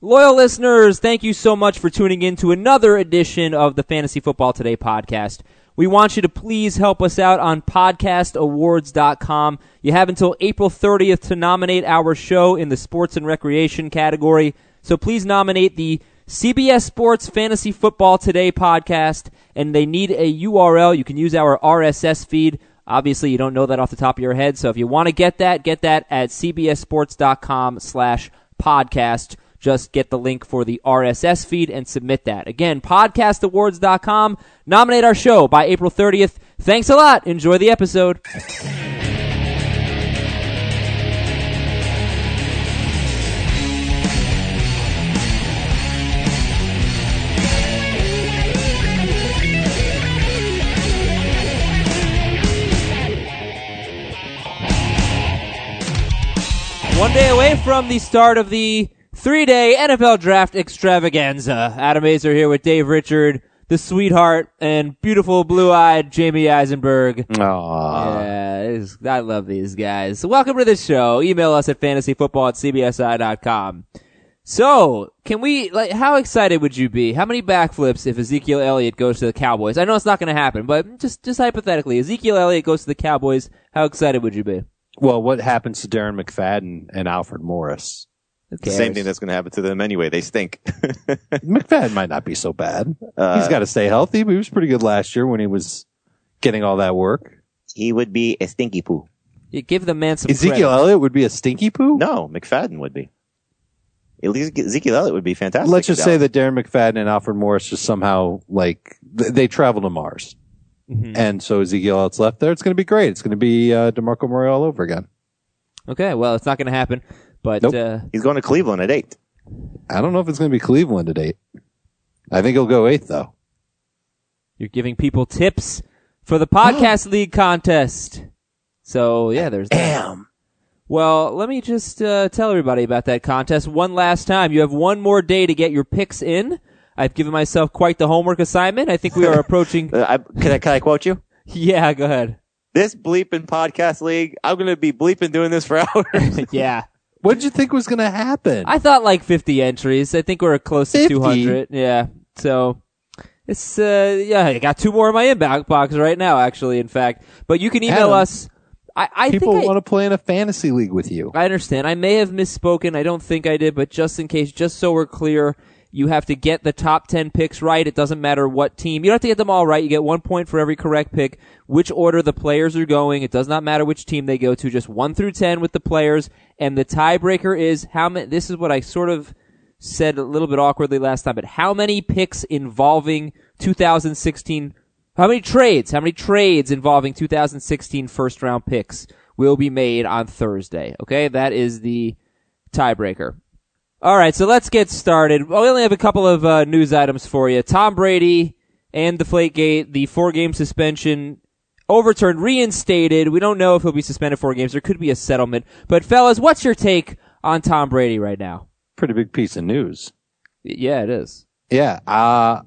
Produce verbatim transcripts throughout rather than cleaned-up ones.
Loyal listeners, thank you so much for tuning in to another edition of the Fantasy Football Today podcast. We want you to please help us out on podcast awards dot com. You have until April thirtieth to nominate our show in the sports and recreation category. So please nominate the C B S Sports Fantasy Football Today podcast, and they need a U R L. You can use our R S S feed. Obviously, you don't know that off the top of your head, so if you want to get that, get that at c b s sports dot com slash podcast. Just get the link for the R S S feed and submit that. Again, podcast awards dot com. Nominate our show by April thirtieth. Thanks a lot. Enjoy the episode. One day away from the start of the three-day N F L Draft Extravaganza. Adam Azer here with Dave Richard, the sweetheart, and beautiful blue-eyed Jamie Eisenberg. Aww. Yeah, I love these guys. So welcome to the show. Email us at fantasyfootball at c b s i dot com. So, can we, like, how excited would you be? How many backflips if Ezekiel Elliott goes to the Cowboys? I know it's not going to happen, but just, just hypothetically, Ezekiel Elliott goes to the Cowboys, how excited would you be? Well, what happens to Darren McFadden and Alfred Morris? The same thing that's going to happen to them anyway. They stink. McFadden might not be so bad. Uh, He's got to stay healthy, but he was pretty good last year when he was getting all that work. He would be a stinky poo. You give the man some Ezekiel credit. Elliott would be a stinky poo? No, McFadden would be. At least Ezekiel Elliott would be fantastic. Let's just say that Darren McFadden and Alfred Morris just somehow, like, th- they travel to Mars. Mm-hmm. And so Ezekiel Elliott's left there. It's going to be great. It's going to be uh, DeMarco Murray all over again. Okay, well, it's not going to happen. But nope. uh, he's going to Cleveland at eight. I don't know if it's going to be Cleveland at eight. I think he'll go eighth, though. You're giving people tips for the podcast league contest. So, yeah, there's that. Damn. Well, let me just uh, tell everybody about that contest one last time. You have one more day to get your picks in. I've given myself quite the homework assignment. I think we are approaching... uh, I, can, I, can I quote you? Yeah, go ahead. This bleeping podcast league, I'm going to be bleeping doing this for hours. Yeah. What did you think was going to happen? I thought like fifty entries. I think we're close to fifty? two hundred. Yeah. So, it's, uh, yeah, I got two more in my inbox right now, actually, in fact. But you can email Adam, us. I, I people think I, want to play in a fantasy league with you. I understand. I may have misspoken. I don't think I did, but just in case, just so we're clear, you have to get the top ten picks right. It doesn't matter what team. You don't have to get them all right. You get one point for every correct pick. Which order the players are going. It does not matter which team they go to. Just one through ten with the players. And the tiebreaker is how many, this is what I sort of said a little bit awkwardly last time, but how many picks involving two thousand sixteen, how many trades, how many trades involving two thousand sixteen first round picks will be made on Thursday. Okay. That is the tiebreaker. All right, so let's get started. We only have a couple of uh, news items for you. Tom Brady and Deflategate, the four-game suspension overturned, reinstated. We don't know if he'll be suspended four games. There could be a settlement. But, fellas, what's your take on Tom Brady right now? Pretty big piece of news. Yeah, it is. Yeah. Uh,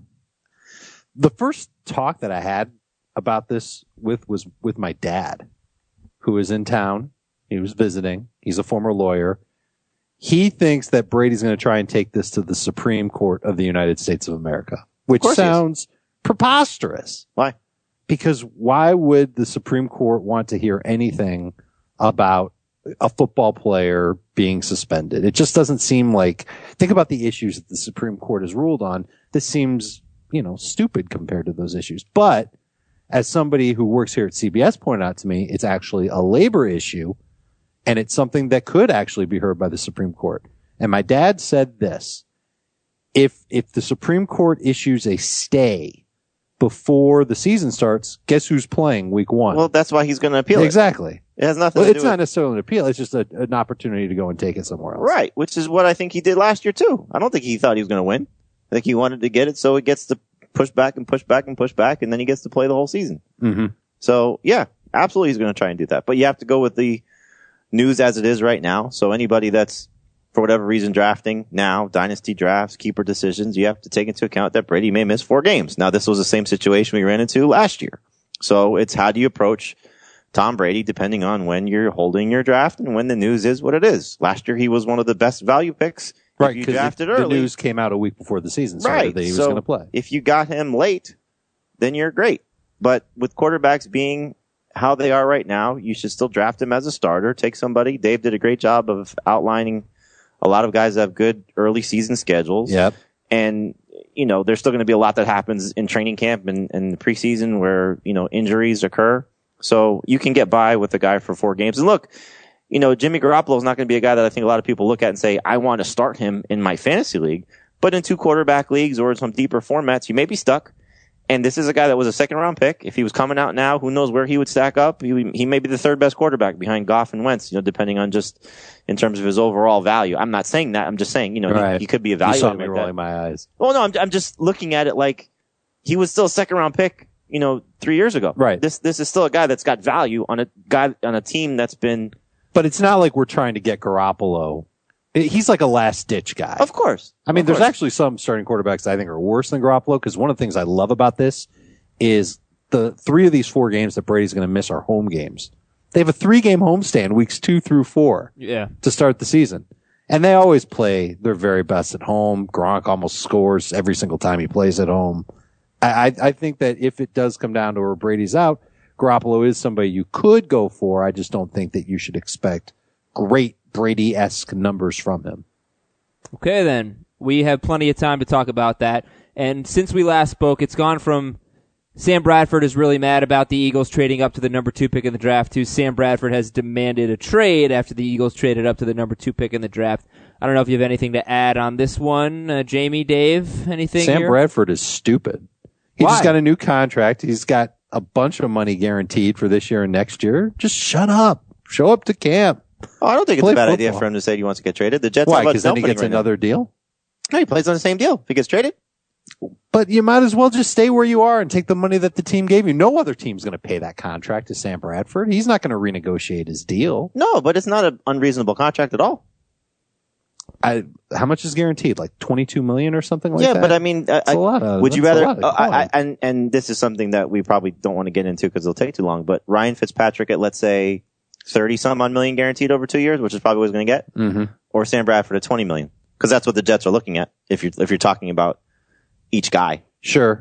the first talk that I had about this with was with my dad, who was in town. He was visiting. He's a former lawyer. He thinks that Brady's going to try and take this to the Supreme Court of the United States of America, which of sounds preposterous. Why? Because why would the Supreme Court want to hear anything about a football player being suspended? It just doesn't seem like, think about the issues that the Supreme Court has ruled on. This seems, you know, stupid compared to those issues. But as somebody who works here at C B S pointed out to me, it's actually a labor issue. And it's something that could actually be heard by the Supreme Court. And my dad said this, if, if the Supreme Court issues a stay before the season starts, guess who's playing week one? Well, that's why he's going to appeal exactly. it. It has nothing Well, to it's do not with... necessarily an appeal. It's just a, an opportunity to go and take it somewhere else. Right, which is what I think he did last year, too. I don't think he thought he was going to win. I think he wanted to get it so it gets to push back and push back and push back, and then he gets to play the whole season. Mm-hmm. So, yeah, absolutely he's going to try and do that. But you have to go with the news as it is right now. So anybody that's, for whatever reason, drafting now, dynasty drafts, keeper decisions, you have to take into account that Brady may miss four games. Now, this was the same situation we ran into last year. So it's how do you approach Tom Brady depending on when you're holding your draft and when the news is what it is. Last year, he was one of the best value picks Right, if you because drafted the early, news came out a week before the season started right, that he was so going to play. If you got him late, then you're great. But with quarterbacks being how they are right now, you should still draft him as a starter. Take somebody. Dave did a great job of outlining a lot of guys that have good early season schedules. Yep. And, you know, there's still going to be a lot that happens in training camp and, and the preseason where, you know, injuries occur. So you can get by with a guy for four games. And look, you know, Jimmy Garoppolo is not going to be a guy that I think a lot of people look at and say, I want to start him in my fantasy league. But in two quarterback leagues or in some deeper formats, you may be stuck. And this is a guy that was a second round pick. If he was coming out now, who knows where he would stack up? He, he may be the third best quarterback behind Goff and Wentz, you know, depending on just in terms of his overall value. I'm not saying that. I'm just saying, you know, right. he, he could be You evaluated. saw me like rolling that. my eyes. Well, no, I'm, I'm just looking at it like he was still a second round pick, you know, three years ago. Right. This, this is still a guy that's got value on a guy, on a team that's been. But it's not like we're trying to get Garoppolo. He's like a last ditch guy. Of course. I mean, Of there's course. actually some starting quarterbacks I think are worse than Garoppolo because one of the things I love about this is the three of these four games that Brady's going to miss are home games. They have a three game homestand weeks two through four Yeah. to start the season. And they always play their very best at home. Gronk almost scores every single time he plays at home. I, I, I think that if it does come down to where Brady's out, Garoppolo is somebody you could go for. I just don't think that you should expect great Brady-esque numbers from him. Okay, then. We have plenty of time to talk about that. And since we last spoke, it's gone from Sam Bradford is really mad about the Eagles trading up to the number two pick in the draft to Sam Bradford has demanded a trade after the Eagles traded up to the number two pick in the draft. I don't know if you have anything to add on this one. Uh, Jamie, Dave, anything Sam here? Bradford is stupid. He Why? just got a new contract. He's got a bunch of money guaranteed for this year and next year. Just shut up. Show up to camp. Oh, I don't think it's Play a bad football. idea for him to say he wants to get traded. The Jets Why? are about Because then he dumping gets right now. another deal? No, he plays on the same deal. If he gets traded. But you might as well just stay where you are and take the money that the team gave you. No other team's going to pay that contract to Sam Bradford. He's not going to renegotiate his deal. No, but it's not an unreasonable contract at all. I, how much is guaranteed? Like twenty-two million or something like yeah, that? but I mean, I, That's a lot of- would you that's a rather? lot of uh, I, I, quality. and and this is something that we probably don't want to get into because it'll take too long. But Ryan Fitzpatrick at let's say thirty some odd million guaranteed over two years, which is probably what he's going to get, Mm-hmm. or Sam Bradford at twenty million, because that's what the Jets are looking at. If you're if you're talking about each guy, Sure.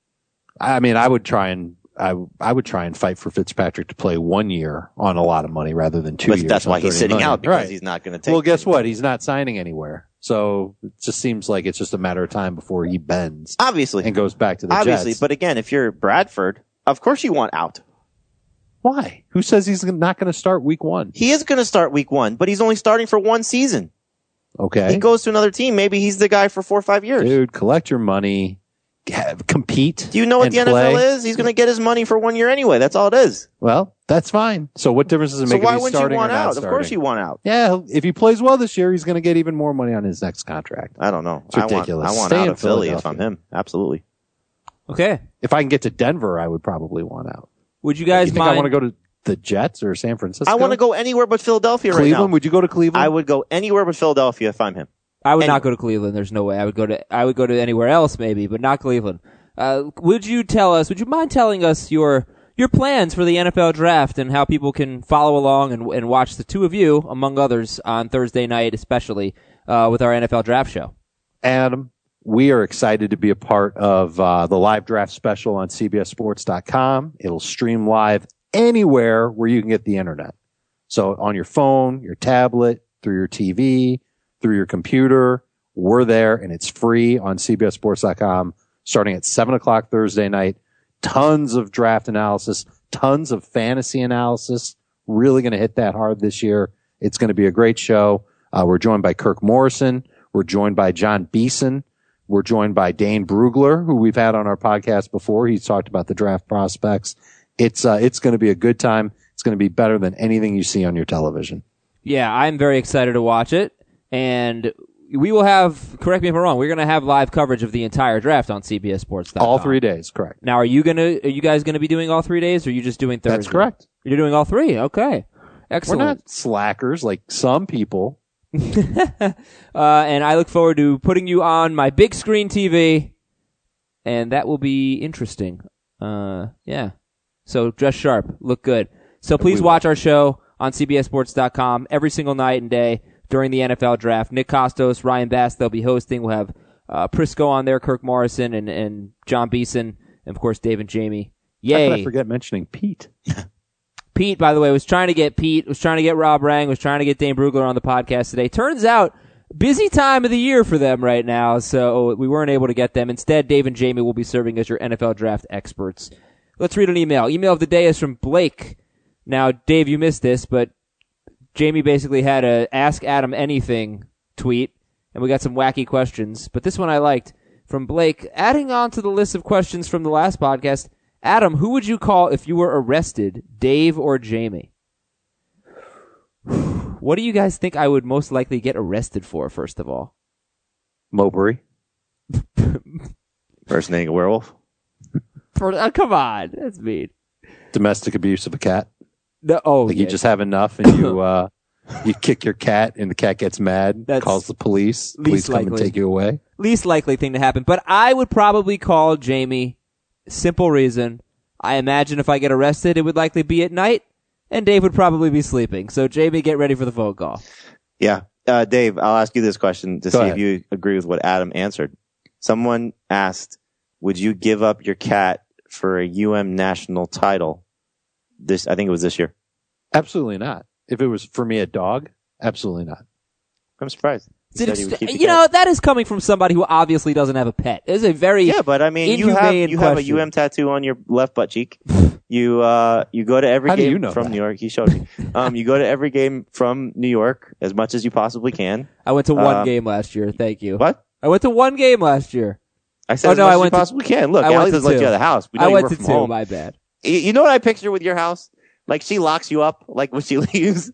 I mean, I would try and I I would try and fight for Fitzpatrick to play one year on a lot of money rather than two but years. that's on why he's thirty sitting million. out because Right. he's not going to take. Well, guess what? He's not signing anywhere. So it just seems like it's just a matter of time before he bends Obviously, and goes back to the obviously, Jets. but again, if you're Bradford, of course you want out. Why? Who says he's not going to start week one? He is going to start week one, but he's only starting for one season. Okay. He goes to another team. Maybe he's the guy for four or five years. Dude, collect your money, have, compete. Do you know what and the play. N F L is? He's going to get his money for one year anyway. That's all it is. Well, that's fine. So what difference does it So make why if he's wouldn't you starting want or not out? Of starting? course you want out. Yeah, he'll- if he plays well this year, he's going to get even more money on his next contract. I don't know. It's ridiculous. I want, I want Stay out in of Philly if Philadelphia. I'm him. Absolutely. Okay. If I can get to Denver, I would probably want out. Would you guys you think mind? I want to go to the Jets or San Francisco? I want to go anywhere but Philadelphia Cleveland. right now. Would you go to Cleveland? I would go anywhere but Philadelphia if I'm him. I would not Anywhere. go to Cleveland. There's no way. I would go to I would go to anywhere else maybe, but not Cleveland. Uh, would you tell us? Would you mind telling us your your plans for the N F L draft and how people can follow along and and watch the two of you, among others, on Thursday night, especially uh, with our N F L draft show? Adam, we are excited to be a part of uh, the live draft special on C B S Sports dot com. It'll stream live anywhere where you can get the internet. So on your phone, your tablet, through your T V, through your computer, we're there, and it's free on C B S Sports dot com starting at seven o'clock Thursday night. Tons of draft analysis, tons of fantasy analysis. Really going to hit that hard this year. It's going to be a great show. Uh, we're joined by Kirk Morrison. We're joined by John Beeson. We're joined by Dane Brugler, who we've had on our podcast before. He's talked about the draft prospects. It's uh, it's going to be a good time. It's going to be better than anything you see on your television. Yeah, I'm very excited to watch it, and we will have. Correct me if I'm wrong. We're going to have live coverage of the entire draft on C B S Sports dot com. All three days, correct. Now, are you gonna? Are you guys going to be doing all three days, or are you just doing Thursday? That's correct. You're doing all three. Okay, excellent. We're not slackers like some people. uh, and I look forward to putting you on my big screen T V, and that will be interesting. Uh, yeah. So dress sharp, look good. So please We will. watch our show on C B S Sports dot com every single night and day. during the N F L draft. Nick Costos, Ryan Bass, they'll be hosting. We'll have uh, Prisco on there, Kirk Morrison, and, and John Beeson, and of course Dave and Jamie. Yay! How could I forget mentioning Pete? Pete, by the way, was trying to get Pete, was trying to get Rob Rang, was trying to get Dane Brugler on the podcast today. Turns out, busy time of the year for them right now, so we weren't able to get them. Instead, Dave and Jamie will be serving as your N F L draft experts. Let's read an email. Email of the day is from Blake. Now, Dave, you missed this, but Jamie basically had a Ask Adam Anything tweet, and we got some wacky questions. But this one I liked from Blake. Adding on to the list of questions from the last podcast, Adam, who would you call if you were arrested, Dave or Jamie? What do you guys think I would most likely get arrested for, first of all? Mowbray. Impersonating a werewolf. For, uh, come on, that's mean. Domestic abuse of a cat. No, oh, like yeah. you just have enough and you uh, you kick your cat and the cat gets mad, That's calls the police, police come likely. and take you away. Least likely thing to happen. But I would probably call Jamie. Simple reason. I imagine if I get arrested, it would likely be at night, and Dave would probably be sleeping. So, Jamie, get ready for the phone call. Yeah. Uh, Dave, I'll ask you this question to Go see ahead. if you agree with what Adam answered. Someone asked, would you give up your cat for a U M national title? This, I think it was this year. Absolutely not. If it was for me a dog, absolutely not. I'm surprised. He Did said he would it, keep the you cat. know, that is coming from somebody who obviously doesn't have a pet. It's a very Yeah, but I mean, you have inhumane you have a question. U M tattoo on your left butt cheek. You uh you go to every How do game you know from that? New York. He showed me. Um, you go to every game from New York as much as you possibly can. I went to one Um, game last year. Thank you. What? I went to one game last year. I said Oh, as no, much I as went you to- possibly can. Look, I went Allie to doesn't let two. you out of the house. We know I you went work to from two. home. My bad. You you know what I picture with your house? Like she locks you up, like when she leaves,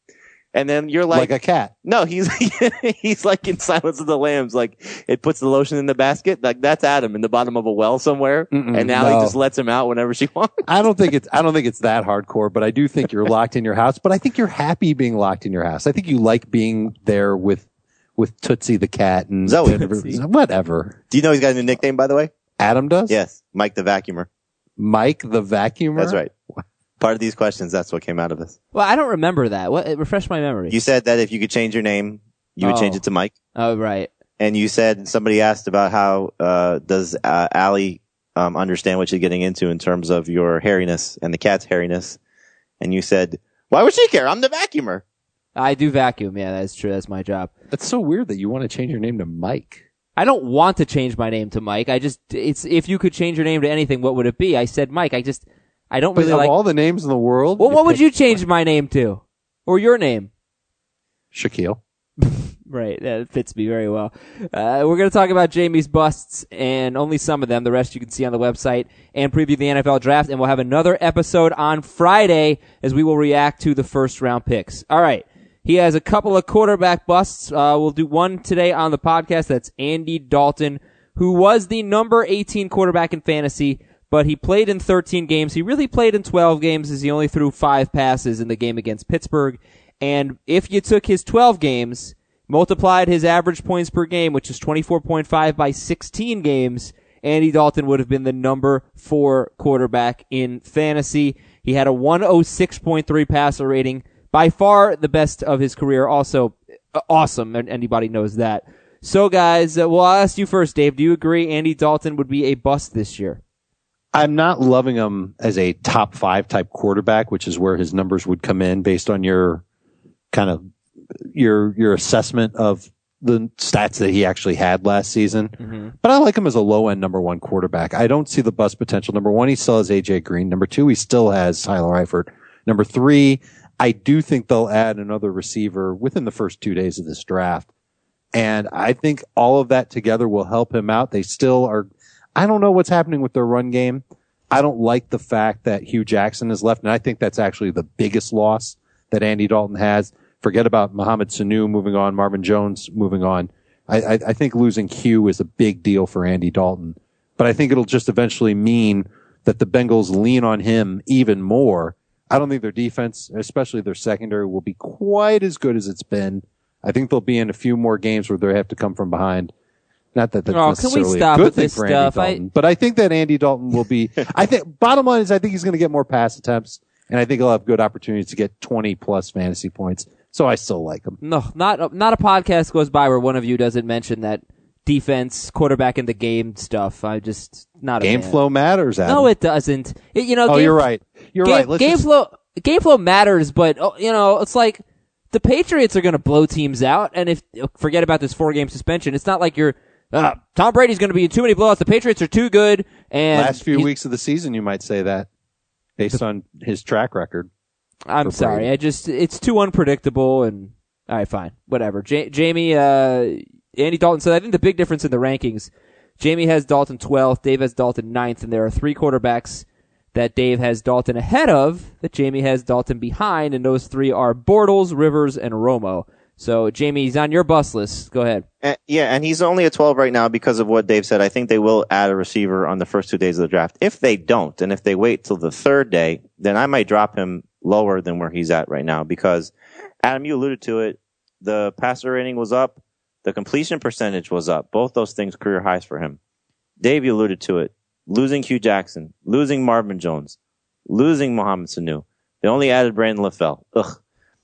and then you're Like, like, a cat. no, he's he's like in Silence of the Lambs, like it puts the lotion in the basket. Like that's Adam in the bottom of a well somewhere, Mm-mm, and Allie no. just lets him out whenever she wants. I don't think it's I don't think it's that hardcore, but I do think you're locked in your house. But I think you're happy being locked in your house. I think you like being there with with Tootsie the cat and Zoe. and whatever. Do you know he's got a new nickname, by the way? Adam does? Yes, Mike the Vacuumer. Mike the vacuumer? That's right. Part of these questions, that's what came out of this. Well, I don't remember that. What? Refresh my memory. You said that if you could change your name, you would Oh. change it to Mike. Oh, right. And you said somebody asked about how uh, does uh, Allie um, understand what she's getting into in terms of your hairiness and the cat's hairiness, and you said, "Why would she care? I'm the vacuumer." I do vacuum. Yeah, that's true. That's my job. That's so weird that you want to change your name to Mike. I don't want to change my name to Mike. I just, it's, if you could change your name to anything, what would it be? I said Mike. I just, I don't But really of like, all the names in the world, well, what would picked you change my name to? Or your name? Shaquille. Right. That fits me very well. Uh, we're going to talk about Jamie's busts and only some of them. The rest you can see on the website and preview the N F L draft. And we'll have another episode on Friday as we will react to the first round picks. All right. He has a couple of quarterback busts. Uh, we'll do one today on the podcast. That's Andy Dalton, who was the number eighteen quarterback in fantasy, but he played in thirteen games. He really played in twelve games as he only threw five passes in the game against Pittsburgh. And if you took his twelve games, multiplied his average points per game, which is twenty-four point five by sixteen games, Andy Dalton would have been the number four quarterback in fantasy. He had a one oh six point three passer rating, by far the best of his career. Also uh, awesome, and anybody knows that. So, guys, uh, well, I'll ask you first, Dave. Do you agree Andy Dalton would be a bust this year? I'm not loving him as a top five type quarterback, which is where his numbers would come in based on your kind of your your assessment of the stats that he actually had last season. Mm-hmm. But I like him as a low end number one quarterback. I don't see the bust potential. Number one, he still has A J Green. Number two, he still has Tyler Eifert. Number three, I do think they'll add another receiver within the first two days of this draft. And I think all of that together will help him out. They still are, I don't know what's happening with their run game. I don't like the fact that Hugh Jackson is left. And I think that's actually the biggest loss that Andy Dalton has. Forget about Mohamed Sanu moving on, Marvin Jones moving on. I, I, I think losing Hugh is a big deal for Andy Dalton. But I think it'll just eventually mean that the Bengals lean on him even more. I don't think their defense, especially their secondary, will be quite as good as it's been. I think they'll be in a few more games where they have to come from behind. Not that that's Oh, can we necessarily stop a good with thing this for stuff? Andy Dalton, but I think that Andy Dalton will be. I think bottom line is I think he's going to get more pass attempts, and I think he'll have good opportunities to get twenty plus fantasy points. So I still like him. No, not not a podcast goes by where one of you doesn't mention that defense, quarterback in the game stuff. I just not a Game fan. flow matters, Adam. No, it doesn't. It, you know. Oh, game, you're right. You're game, right. Let's game just... flow. Game flow matters, but oh, you know, it's like the Patriots are going to blow teams out, and if forget about this four game suspension, it's not like you're uh, Tom Brady's going to be in too many blowouts. The Patriots are too good. And last few weeks of the season, you might say that, based on his track record. I'm sorry, I just it's too unpredictable. And all right, fine, whatever. J- Jamie, uh, Andy Dalton said, I think the big difference in the rankings, Jamie has Dalton twelfth, Dave has Dalton ninth, and there are three quarterbacks that Dave has Dalton ahead of, that Jamie has Dalton behind, and those three are Bortles, Rivers, and Romo. So, Jamie, he's on your bus list. Go ahead. Uh, yeah, and he's only at twelve right now because of what Dave said. I think they will add a receiver on the first two days of the draft. If they don't, and if they wait till the third day, then I might drop him lower than where he's at right now because, Adam, you alluded to it, the passer rating was up, the completion percentage was up. Both those things career highs for him. Dave, you alluded to it. Losing Hugh Jackson, losing Marvin Jones, losing Mohamed Sanu. They only added Brandon LaFell. Ugh.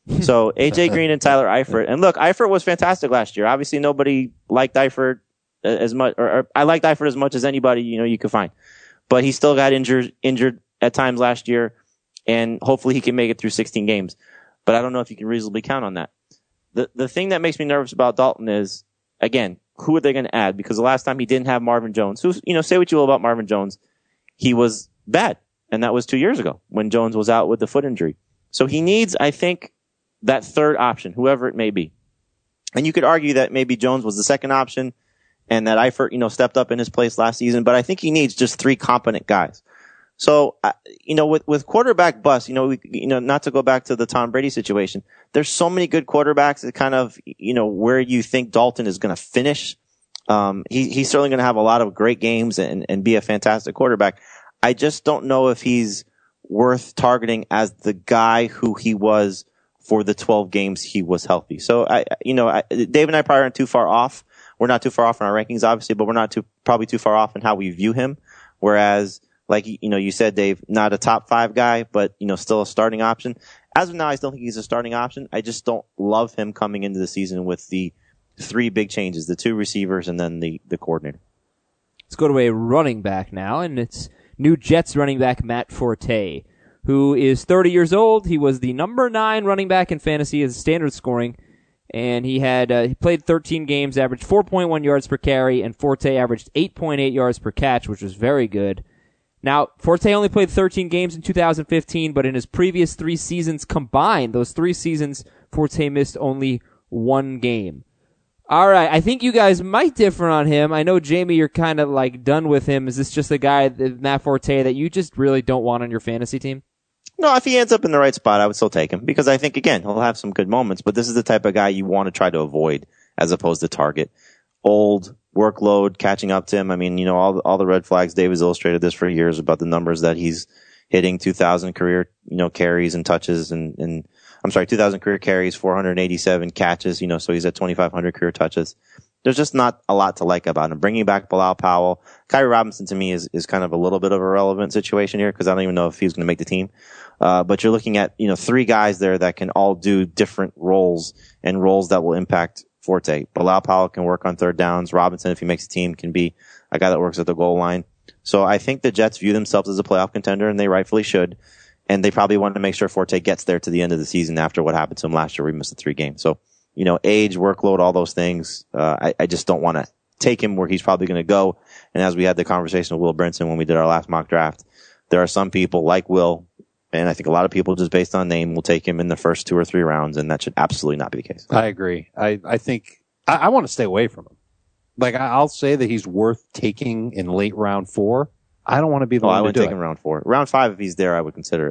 So A J Green and Tyler Eifert. And look, Eifert was fantastic last year. Obviously, nobody liked Eifert as much, or, or I liked Eifert as much as anybody you know you could find. But he still got injured, injured at times last year, and hopefully he can make it through sixteen games. But I don't know if you can reasonably count on that. The the thing that makes me nervous about Dalton is, again, who are they going to add? Because the last time he didn't have Marvin Jones, who's, you know, say what you will about Marvin Jones, he was bad. And that was two years ago when Jones was out with the foot injury. So he needs, I think, that third option, whoever it may be. And you could argue that maybe Jones was the second option and that Eifert, you know, stepped up in his place last season. But I think he needs just three competent guys. So, uh, you know, with, with quarterback bust, you know, we, you know, not to go back to the Tom Brady situation, there's so many good quarterbacks that kind of, you know, where you think Dalton is going to finish. Um, he, he's certainly going to have a lot of great games and, and be a fantastic quarterback. I just don't know if he's worth targeting as the guy who he was for the twelve games he was healthy. So I, you know, I, Dave and I probably aren't too far off. We're not too far off in our rankings, obviously, but we're not too, probably too far off in how we view him. Whereas, like, you know, you said, Dave, not a top five guy, but, you know, still a starting option. As of now, I still think he's a starting option. I just don't love him coming into the season with the three big changes, the two receivers and then the, the coordinator. Let's go to a running back now, and it's new Jets running back Matt Forte, who is thirty years old. He was the number nine running back in fantasy as standard scoring, and he had uh, he played thirteen games, averaged four point one yards per carry, and Forte averaged eight point eight yards per catch, which was very good. Now, Forte only played thirteen games in two thousand fifteen, but in his previous three seasons combined, those three seasons, Forte missed only one game. All right, I think you guys might differ on him. I know, Jamie, you're kind of like done with him. Is this just a guy, Matt Forte, that you just really don't want on your fantasy team? No, if he ends up in the right spot, I would still take him because I think, again, he'll have some good moments, but this is the type of guy you want to try to avoid as opposed to target. Old, workload, catching up to him. I mean, you know, all, all the red flags, Dave has illustrated this for years about the numbers that he's hitting, two thousand career, you know, carries and touches and, and I'm sorry, two thousand career carries, four hundred eighty-seven catches, you know, so he's at twenty-five hundred career touches. There's just not a lot to like about him. Bringing back Bilal Powell, Kyrie Robinson to me is, is kind of a little bit of a relevant situation here because I don't even know if he's going to make the team. Uh, but you're looking at, you know, three guys there that can all do different roles and roles that will impact Forte. Bilal Powell can work on third downs. Robinson, if he makes the team, can be a guy that works at the goal line. So I think the Jets view themselves as a playoff contender, and they rightfully should. And they probably want to make sure Forte gets there to the end of the season after what happened to him last year where he missed the three games. So, you know, age, workload, all those things. Uh, I, I just don't want to take him where he's probably going to go. And as we had the conversation with Will Brinson when we did our last mock draft, there are some people like Will, and I think a lot of people just based on name will take him in the first two or three rounds, and that should absolutely not be the case. I agree. I, I think I, I want to stay away from him. Like, I, I'll say that he's worth taking in late round four. I don't want to be the oh, one I to wouldn't do take it. him round four. Round five, if he's there, I would consider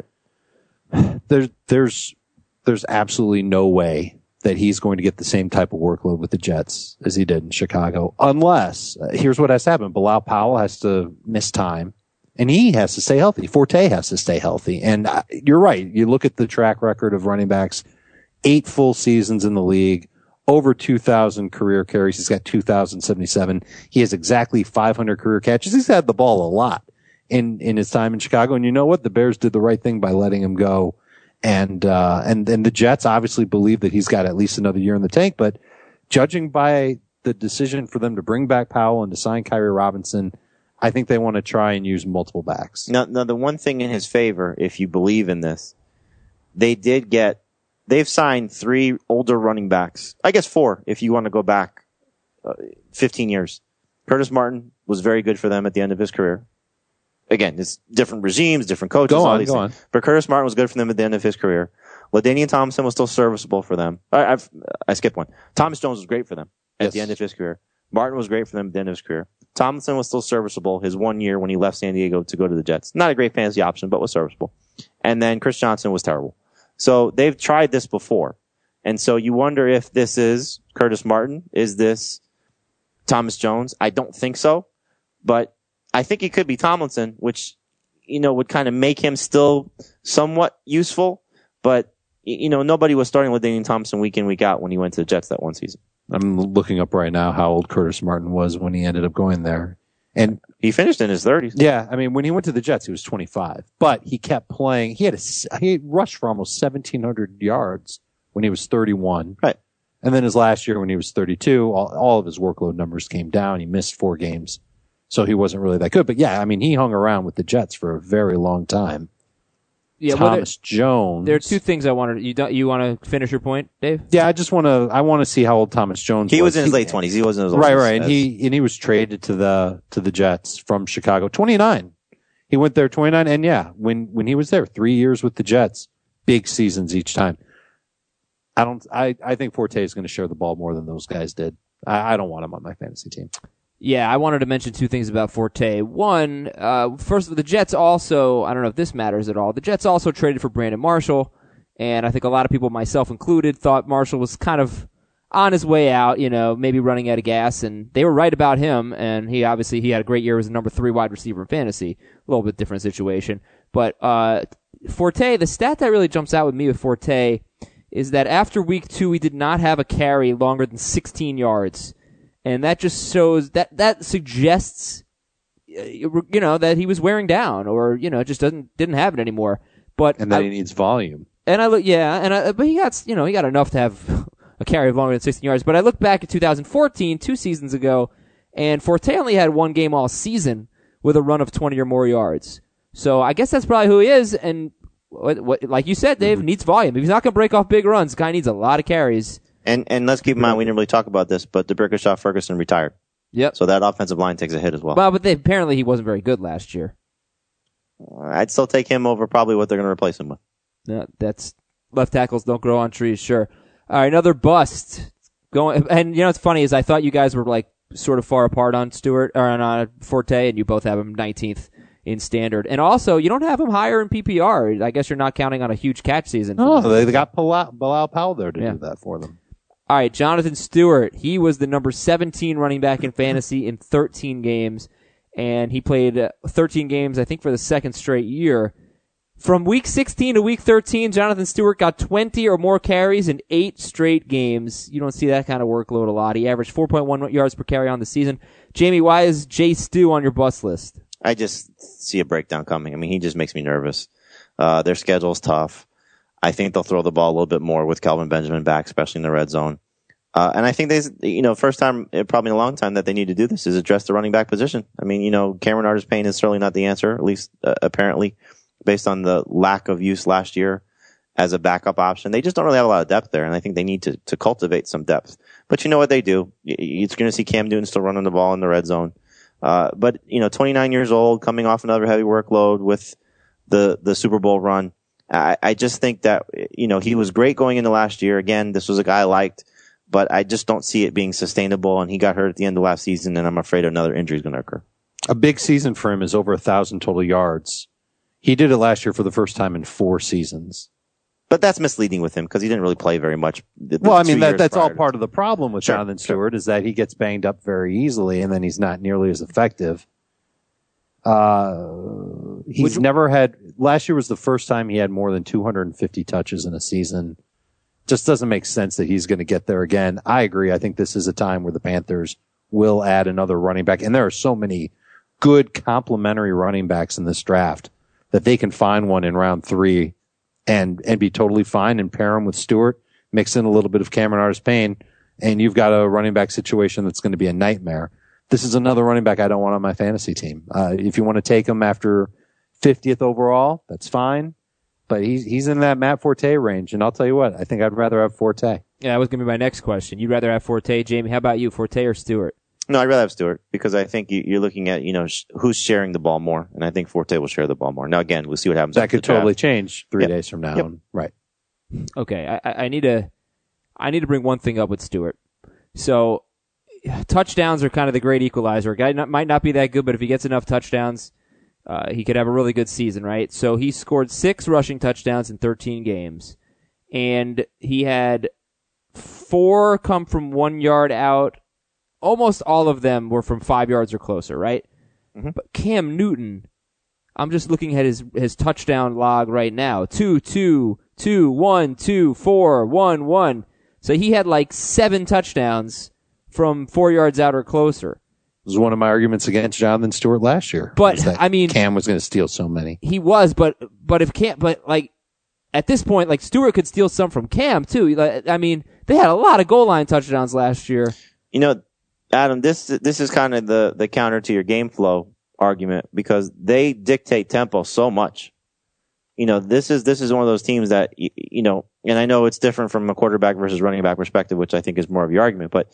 it. There's, there's, there's absolutely no way that he's going to get the same type of workload with the Jets as he did in Chicago, unless, uh, here's what has happened. Bilal Powell has to miss time, and he has to stay healthy. Forte has to stay healthy. And uh, you're right. You look at the track record of running backs, eight full seasons in the league, over two thousand career carries. He's got two thousand seventy-seven. He has exactly five hundred career catches. He's had the ball a lot in, in his time in Chicago. And you know what? The Bears did the right thing by letting him go And, uh, and, and the Jets obviously believe that he's got at least another year in the tank, but judging by the decision for them to bring back Powell and to sign Kyrie Robinson, I think they want to try and use multiple backs. Now, now, the one thing in his favor, if you believe in this, they did get, they've signed three older running backs. I guess four, if you want to go back uh, fifteen years. Curtis Martin was very good for them at the end of his career. Again, it's different regimes, different coaches, go all on, these go things. on. But Curtis Martin was good for them at the end of his career. LaDainian Tomlinson was still serviceable for them. I, I've, I skipped one. Thomas Jones was great for them at Yes. the end of his career. Martin was great for them at the end of his career. Tomlinson was still serviceable his one year when he left San Diego to go to the Jets. Not a great fantasy option, but was serviceable. And then Chris Johnson was terrible. So they've tried this before. And so you wonder if this is Curtis Martin. Is this Thomas Jones? I don't think so. But I think it could be Tomlinson, which, you know, would kind of make him still somewhat useful. But, you know, nobody was starting with Daniel Thompson week in, week out when he went to the Jets that one season. I'm looking up right now how old Curtis Martin was when he ended up going there. And he finished in his thirties. Yeah, I mean, when he went to the Jets, he was twenty-five. But he kept playing. He had a, he rushed for almost seventeen hundred yards when he was thirty-one. Right. And then his last year when he was thirty-two, all, all of his workload numbers came down. He missed four games. So he wasn't really that good. But yeah, I mean, he hung around with the Jets for a very long time. Yeah, Thomas well, there, Jones. There are two things I wanted. You don't, you want to finish your point, Dave? Yeah, I just want to. I want to see how old Thomas Jones. He was, was in his late twenties. He wasn't as old. Right, as, right, and as, he and he was traded to the to the Jets from Chicago. twenty-nine. He went there twenty-nine, and yeah, when when he was there, three years with the Jets, big seasons each time. I don't. I I think Forte is going to share the ball more than those guys did. I, I don't want him on my fantasy team. Yeah, I wanted to mention two things about Forte. One, uh, first of all, the Jets also, I don't know if this matters at all, the Jets also traded for Brandon Marshall, and I think a lot of people, myself included, thought Marshall was kind of on his way out, you know, maybe running out of gas, and they were right about him, and he obviously, he had a great year as a number three wide receiver in fantasy. A little bit different situation. But, uh, Forte, the stat that really jumps out with me with Forte is that after week two, he did not have a carry longer than sixteen yards. And that just shows that that suggests, you know, that he was wearing down, or you know, just doesn't didn't have it anymore. But and then I, he needs volume. And I look, yeah, and I, but he got, you know, he got enough to have a carry of longer than sixteen yards. But I look back at two thousand fourteen, two seasons ago, and Forte only had one game all season with a run of twenty or more yards. So I guess that's probably who he is. And what, what, like you said, Dave, mm-hmm. needs volume. If he's not going to break off big runs, the guy needs a lot of carries. And and let's keep in mind, we didn't really talk about this, but DeBrickashaw Ferguson retired. Yep. So that offensive line takes a hit as well. Well, but they, apparently he wasn't very good last year. I'd still take him over probably what they're going to replace him with. No, that's left tackles don't grow on trees. Sure. All right, another bust going. And you know what's funny is I thought you guys were like sort of far apart on Stewart or on uh, Forte, and you both have him nineteenth in standard. And also, you don't have him higher in P P R. I guess you're not counting on a huge catch season. Oh, they, they got Bilal, Bilal Powell there to yeah. do that for them. All right, Jonathan Stewart. He was the number seventeen running back in fantasy in thirteen games, and he played uh, thirteen games, I think, for the second straight year. From week sixteen to week thirteen, Jonathan Stewart got twenty or more carries in eight straight games. You don't see that kind of workload a lot. He averaged four point one yards per carry on the season. Jamie, why is Jay Stu on your bust list? I just see a breakdown coming. I mean, he just makes me nervous. Uh, their schedule's tough. I think they'll throw the ball a little bit more with Kelvin Benjamin back, especially in the red zone. Uh, and I think they, you know, first time, probably in a long time that they need to do this is address the running back position. I mean, you know, Cameron Artis-Payne is certainly not the answer, at least uh, apparently, based on the lack of use last year as a backup option. They just don't really have a lot of depth there, and I think they need to, to cultivate some depth. But you know what they do? You're going to see Cam Newton still running the ball in the red zone. Uh, but, you know, twenty-nine years old, coming off another heavy workload with the, the Super Bowl run. I, I just think that, you know, he was great going into last year. Again, this was a guy I liked, but I just don't see it being sustainable. And he got hurt at the end of last season, and I'm afraid another injury is going to occur. A big season for him is over a thousand total yards. He did it last year for the first time in four seasons. But that's misleading with him because he didn't really play very much. The, the well, I mean, that, that's all to... part of the problem with sure, Jonathan sure. Stewart is that he gets banged up very easily, and then he's not nearly as effective. Uh, he's you... never had, last year was the first time he had more than two hundred fifty touches in a season. Just doesn't make sense that he's going to get there again. I agree. I think this is a time where the Panthers will add another running back, and there are so many good complementary running backs in this draft that they can find one in round three and and be totally fine and pair him with Stewart, mix in a little bit of Cameron Artis-Payne, and you've got a running back situation that's going to be a nightmare. This is another running back I don't want on my fantasy team. Uh, if you want to take him after fiftieth overall, that's fine. But he's he's in that Matt Forte range, and I'll tell you what, I think I'd rather have Forte. Yeah, that was going to be my next question. You'd rather have Forte, Jamie? How about you, Forte or Stewart? No, I'd rather have Stewart because I think you, you're looking at you know sh- who's sharing the ball more, and I think Forte will share the ball more. Now again, we'll see what happens. That could totally draft. change three Yep. days from now. Yep. Right. Okay, I, I need to I need to bring one thing up with Stewart. So touchdowns are kind of the great equalizer. A guy not, might not be that good, but if he gets enough touchdowns, uh, he could have a really good season, right? So he scored six rushing touchdowns in thirteen games, and he had four come from one yard out. Almost all of them were from five yards or closer, right? Mm-hmm. But Cam Newton, I'm just looking at his his touchdown log right now. Two, two, two, one, two, four, one, one. So he had like seven touchdowns from four yards out or closer. This was one of my arguments against Jonathan Stewart last year. But, was that I mean- Cam was going to steal so many. He was, but but if Cam, but like at this point, like Stewart could steal some from Cam too. Like, I mean, they had a lot of goal line touchdowns last year. You know, Adam, this this is kind of the the counter to your game flow argument because they dictate tempo so much. You know, this is this is one of those teams that you, you know, and I know it's different from a quarterback versus running back perspective, which I think is more of your argument, but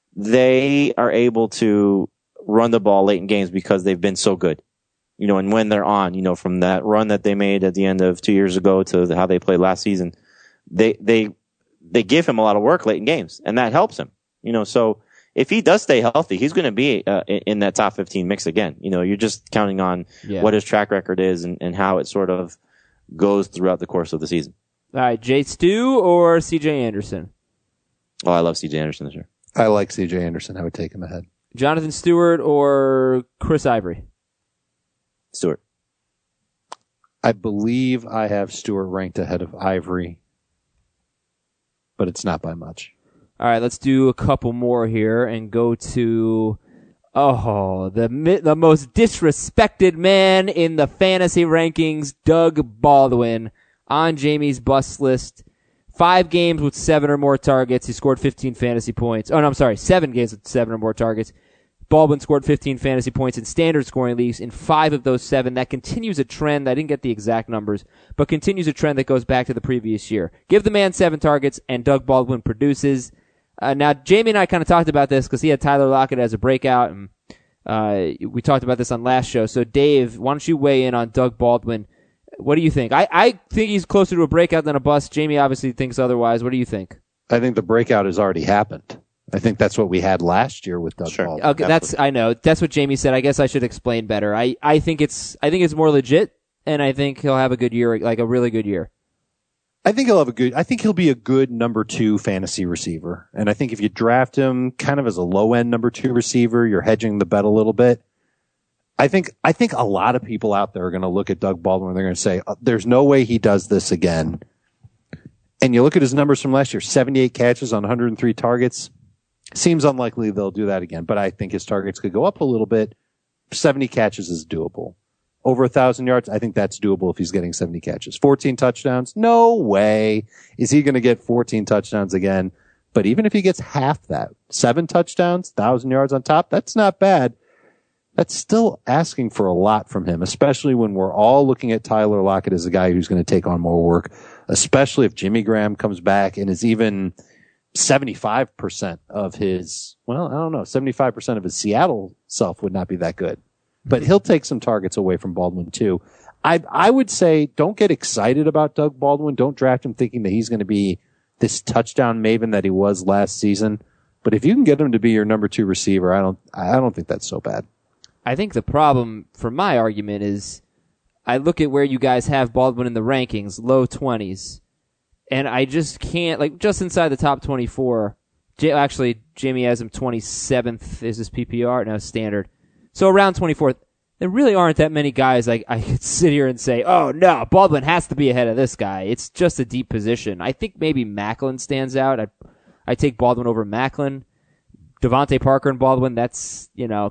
they are able to run the ball late in games because they've been so good. You know, and when they're on, you know, from that run that they made at the end of two years ago to the, how they played last season, they they they give him a lot of work late in games, and that helps him. You know, so if he does stay healthy, he's going to be uh, in, in that top fifteen mix again. You know, you're just counting on Yeah. what his track record is and, and how it sort of goes throughout the course of the season. All right, Jay Stu or C J Anderson? Oh, I love C J Anderson this year. I like C J Anderson. I would take him ahead. Jonathan Stewart or Chris Ivory? Stewart. I believe I have Stewart ranked ahead of Ivory, but it's not by much. All right, let's do a couple more here and go to oh the the most disrespected man in the fantasy rankings, Doug Baldwin, on Jamie's bust list. Five games with seven or more targets. He scored fifteen fantasy points. Oh, no, I'm sorry. Seven games with seven or more targets. Baldwin scored fifteen fantasy points in standard scoring leagues in five of those seven. That continues a trend. I didn't get the exact numbers, but continues a trend that goes back to the previous year. Give the man seven targets, and Doug Baldwin produces. Uh, now, Jamie and I kind of talked about this because he had Tyler Lockett as a breakout, and uh, we talked about this on last show. So, Dave, why don't you weigh in on Doug Baldwin? What do you think? I, I think he's closer to a breakout than a bust. Jamie obviously thinks otherwise. What do you think? I think the breakout has already happened. I think that's what we had last year with Doug Sure. Baldwin. Okay, that's I know. That's what Jamie said. I guess I should explain better. I, I think it's I think it's more legit, and I think he'll have a good year, like a really good year. I think he'll have a good, I think he'll be a good number two fantasy receiver. And I think if you draft him kind of as a low end number two receiver, you're hedging the bet a little bit. I think, I think a lot of people out there are going to look at Doug Baldwin and they're going to say, there's no way he does this again. And you look at his numbers from last year, seventy-eight catches on one hundred three targets. Seems unlikely they'll do that again, but I think his targets could go up a little bit. seventy catches is doable. Over a thousand yards, I think that's doable if he's getting seventy catches. fourteen touchdowns, no way is he going to get fourteen touchdowns again. But even if he gets half that, seven touchdowns, thousand yards on top, that's not bad. That's still asking for a lot from him, especially when we're all looking at Tyler Lockett as a guy who's going to take on more work, especially if Jimmy Graham comes back and is even seventy-five percent of his, well, I don't know, seventy-five percent of his Seattle self would not be that good. But he'll take some targets away from Baldwin too. I I would say don't get excited about Doug Baldwin. Don't draft him thinking that he's going to be this touchdown maven that he was last season. But if you can get him to be your number two receiver, I don't I don't think that's so bad. I think the problem for my argument is I look at where you guys have Baldwin in the rankings, low twenties, and I just can't, like, just inside the top twenty-four. J- actually, Jamie has him twenty-seventh. Is this P P R? No, standard. So around twenty-fourth. There really aren't that many guys like I could sit here and say, oh no, Baldwin has to be ahead of this guy. It's just a deep position. I think maybe Macklin stands out. I I take Baldwin over Macklin. Devontae Parker and Baldwin, that's, you know,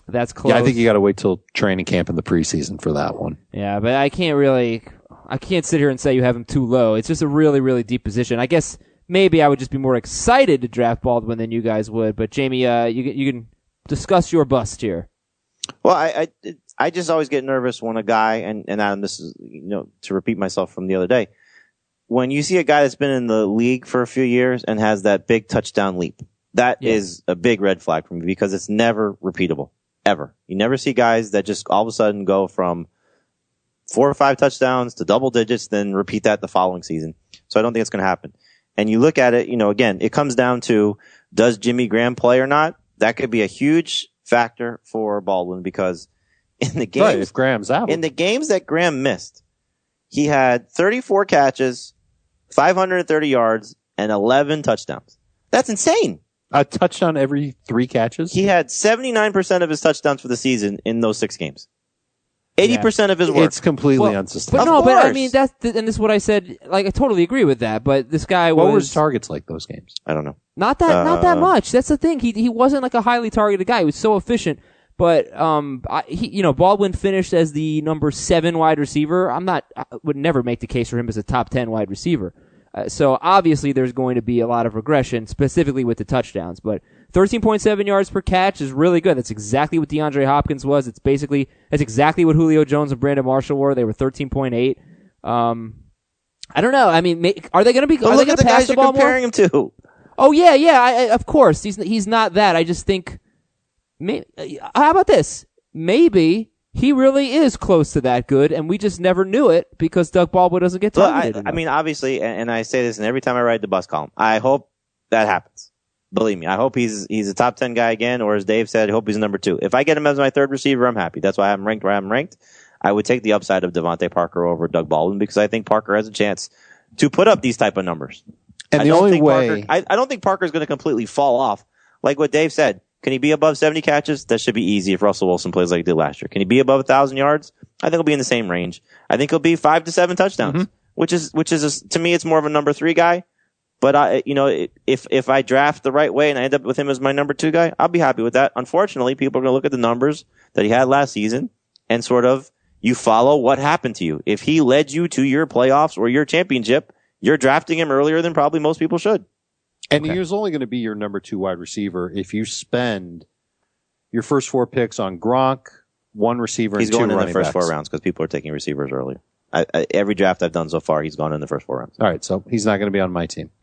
That's close. Yeah, I think you got to wait till training camp in the preseason for that one. Yeah, but I can't really, I can't sit here and say you have him too low. It's just a really, really deep position. I guess maybe I would just be more excited to draft Baldwin than you guys would. But Jamie, uh, you you can discuss your bust here. Well, I, I, I just always get nervous when a guy, and, and Adam, this is, you know, to repeat myself from the other day, when you see a guy that's been in the league for a few years and has that big touchdown leap, that yeah. is a big red flag for me because it's never repeatable. Ever. You never see guys that just all of a sudden go from four or five touchdowns to double digits, then repeat that the following season. So I don't think it's going to happen. And you look at it, you know, again, it comes down to, does Jimmy Graham play or not? That could be a huge factor for Baldwin because in the games, right, if Graham's out. in the games that Graham missed, he had thirty-four catches, five hundred thirty yards, and eleven touchdowns. That's insane. A touchdown every three catches? He had seventy-nine percent of his touchdowns for the season in those six games. eighty percent yeah. of his work. It's completely well, unsustainable. But no, but I mean, that's, the, and this is what I said, like, I totally agree with that, but this guy was... What were his targets like those games? I don't know. Not that, uh, not that much. That's the thing. He, he wasn't like a highly targeted guy. He was so efficient. But, um, I, he, you know, Baldwin finished as the number seven wide receiver. I'm not, I would never make the case for him as a top ten wide receiver. Uh, so obviously there's going to be a lot of regression, specifically with the touchdowns. But thirteen point seven yards per catch is really good. That's exactly what DeAndre Hopkins was. It's basically, that's exactly what Julio Jones and Brandon Marshall were. They were thirteen point eight. Um, I don't know. I mean, may, are they going to be, but are look they going at to the pass guys the you're ball comparing more? him to. Oh yeah, yeah, I, I, of course. He's, he's not that. I just think, may, how about this? Maybe he really is close to that good, and we just never knew it because Doug Baldwin doesn't get targeted. Look, I, I mean, obviously, and, and I say this, and every time I write the bus column, I hope that happens. Believe me, I hope he's he's a top ten guy again, or as Dave said, I hope he's number two. If I get him as my third receiver, I'm happy. That's why I have him ranked where I have him ranked. I would take the upside of Devontae Parker over Doug Baldwin because I think Parker has a chance to put up these type of numbers. And I the don't only think way, Parker, I, I don't think Parker's going to completely fall off. Like what Dave said, can he be above seventy catches? That should be easy if Russell Wilson plays like he did last year. Can he be above one thousand yards? I think he'll be in the same range. I think he'll be five to seven touchdowns, mm-hmm. which is, which is, a, to me, it's more of a number three guy. But I, you know, if, if I draft the right way and I end up with him as my number two guy, I'll be happy with that. Unfortunately, people are going to look at the numbers that he had last season and sort of, you follow what happened to you. If he led you to your playoffs or your championship, you're drafting him earlier than probably most people should. And okay. he was only going to be your number two wide receiver if you spend your first four picks on Gronk, one receiver, he's and two going in the first backs. four rounds because people are taking receivers earlier. I, I, every draft I've done so far, he's gone in the first four rounds. All right, so he's not going to be on my team.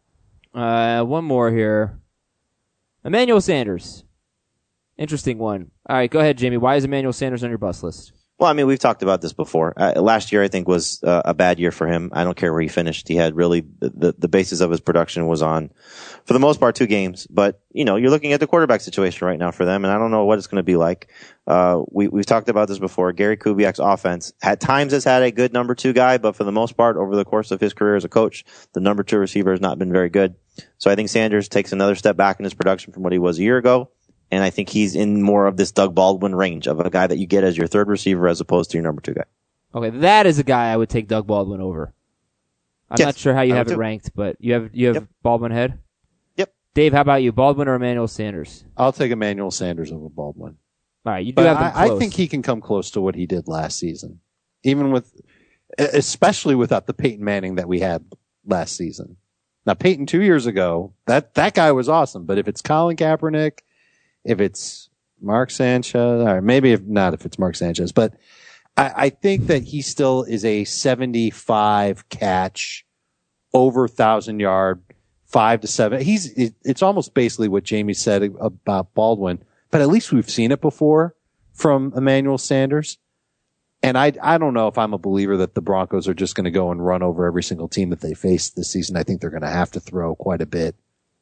Uh, one more here. Emmanuel Sanders. Interesting one. All right, go ahead, Jamie. Why is Emmanuel Sanders on your bust list? Well, I mean, we've talked about this before. Uh, last year, I think, was uh, a bad year for him. I don't care where he finished. He had really the, the basis of his production was on, for the most part, two games. But, you know, you're looking at the quarterback situation right now for them, and I don't know what it's going to be like. Uh, we, we've talked about this before. Gary Kubiak's offense at times has had a good number two guy, but for the most part, over the course of his career as a coach, the number two receiver has not been very good. So I think Sanders takes another step back in his production from what he was a year ago. And I think he's in more of this Doug Baldwin range of a guy that you get as your third receiver as opposed to your number two guy. Okay, that is a guy I would take Doug Baldwin over. I'm yes, not sure how you I have it too. ranked, but you have you have Yep. Baldwin ahead? Yep. Dave, how about you? Baldwin or Emmanuel Sanders? I'll take Emmanuel Sanders over Baldwin. All right, you do But have them I, close. I think he can come close to what he did last season, even with, especially without the Peyton Manning that we had last season. Now, Peyton two years ago, that, that guy was awesome. But if it's Colin Kaepernick, if it's Mark Sanchez, or maybe if not if it's Mark Sanchez, but I, I think that he still is a seventy-five catch, over thousand yard, five to seven. He's, it, it's almost basically what Jamie said about Baldwin, but at least we've seen it before from Emmanuel Sanders. And I, I don't know if I'm a believer that the Broncos are just going to go and run over every single team that they face this season. I think they're going to have to throw quite a bit.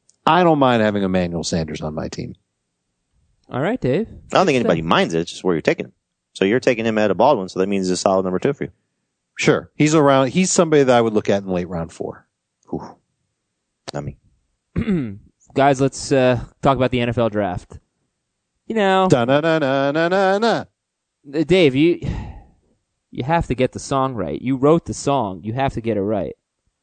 I don't mind having Emmanuel Sanders on my team. All right, Dave. I don't think anybody minds it. It's just where you're taking him. So you're taking him at a Baldwin, so that means he's a solid number two for you. Sure. He's around, he's somebody that I would look at in late round four. Whew. Not me. Guys, let's uh, talk about the N F L draft. You know, Da-na-na-na-na-na-na. Dave, you you have to get the song right. You wrote the song. You have to get it right.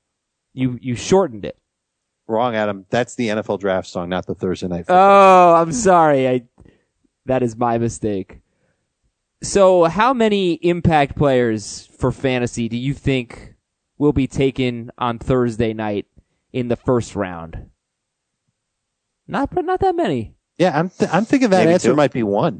You you shortened it. Wrong, Adam. That's the N F L draft song, not the Thursday night. Oh, I'm sorry. I That is my mistake. So how many impact players for fantasy do you think will be taken on Thursday night in the first round? Not not that many. Yeah, I'm th- I'm thinking that Maybe answer two. might be one.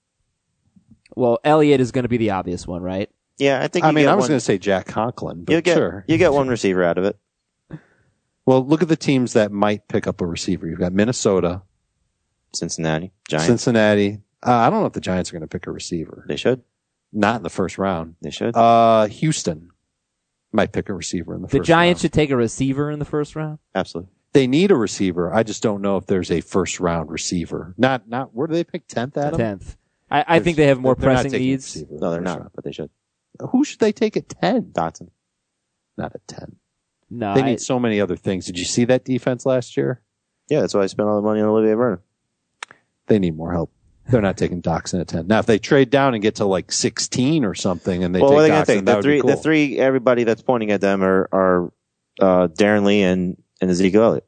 Well, Elliott is going to be the obvious one, right? Yeah, I think. I you mean, get I was one- going to say Jack Conklin, but you get sure. you get one receiver out of it. Well, look at the teams that might pick up a receiver. You've got Minnesota, Cincinnati Giants. Cincinnati. Uh, I don't know if the Giants are going to pick a receiver. They should. Not in the first round. They should. Uh, Houston might pick a receiver in the, The first Giants round. should take a receiver in the first round. Absolutely. They need a receiver. I just don't know if there's a first round receiver. Not, not, where do they pick tenth, Adam? Tenth. I, I think they have more They're not pressing taking a needs. receiver in No, the they're first not, round. but they should. Who should they take at ten? Dotson. Not at ten. No, They I, need so many other things. Did you see that defense last year? Yeah, that's why I spent all the money on Olivier Vernon. They need more help. They're not taking Doxson at ten. Now, if they trade down and get to like sixteen or something and they well, what are they take going Doxson, to take? that The would three, be cool. the three, everybody that's pointing at them are, are uh, Darren Lee and, and Ezekiel Elliott.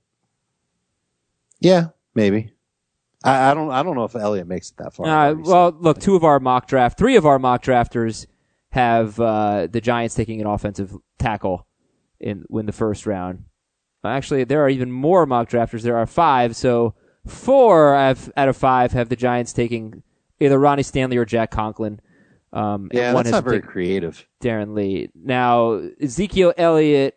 Yeah, maybe. I, I don't. I don't know if Elliott makes it that far. Uh, well, look, two of our mock draft, three of our mock drafters have uh, the Giants taking an offensive tackle in in the first round. Actually, there are even more mock drafters. There are five, so four have, out of five have the Giants taking either Ronnie Stanley or Jack Conklin. Um, and yeah, one that's has not very taken creative. Darren Lee. Now, Ezekiel Elliott,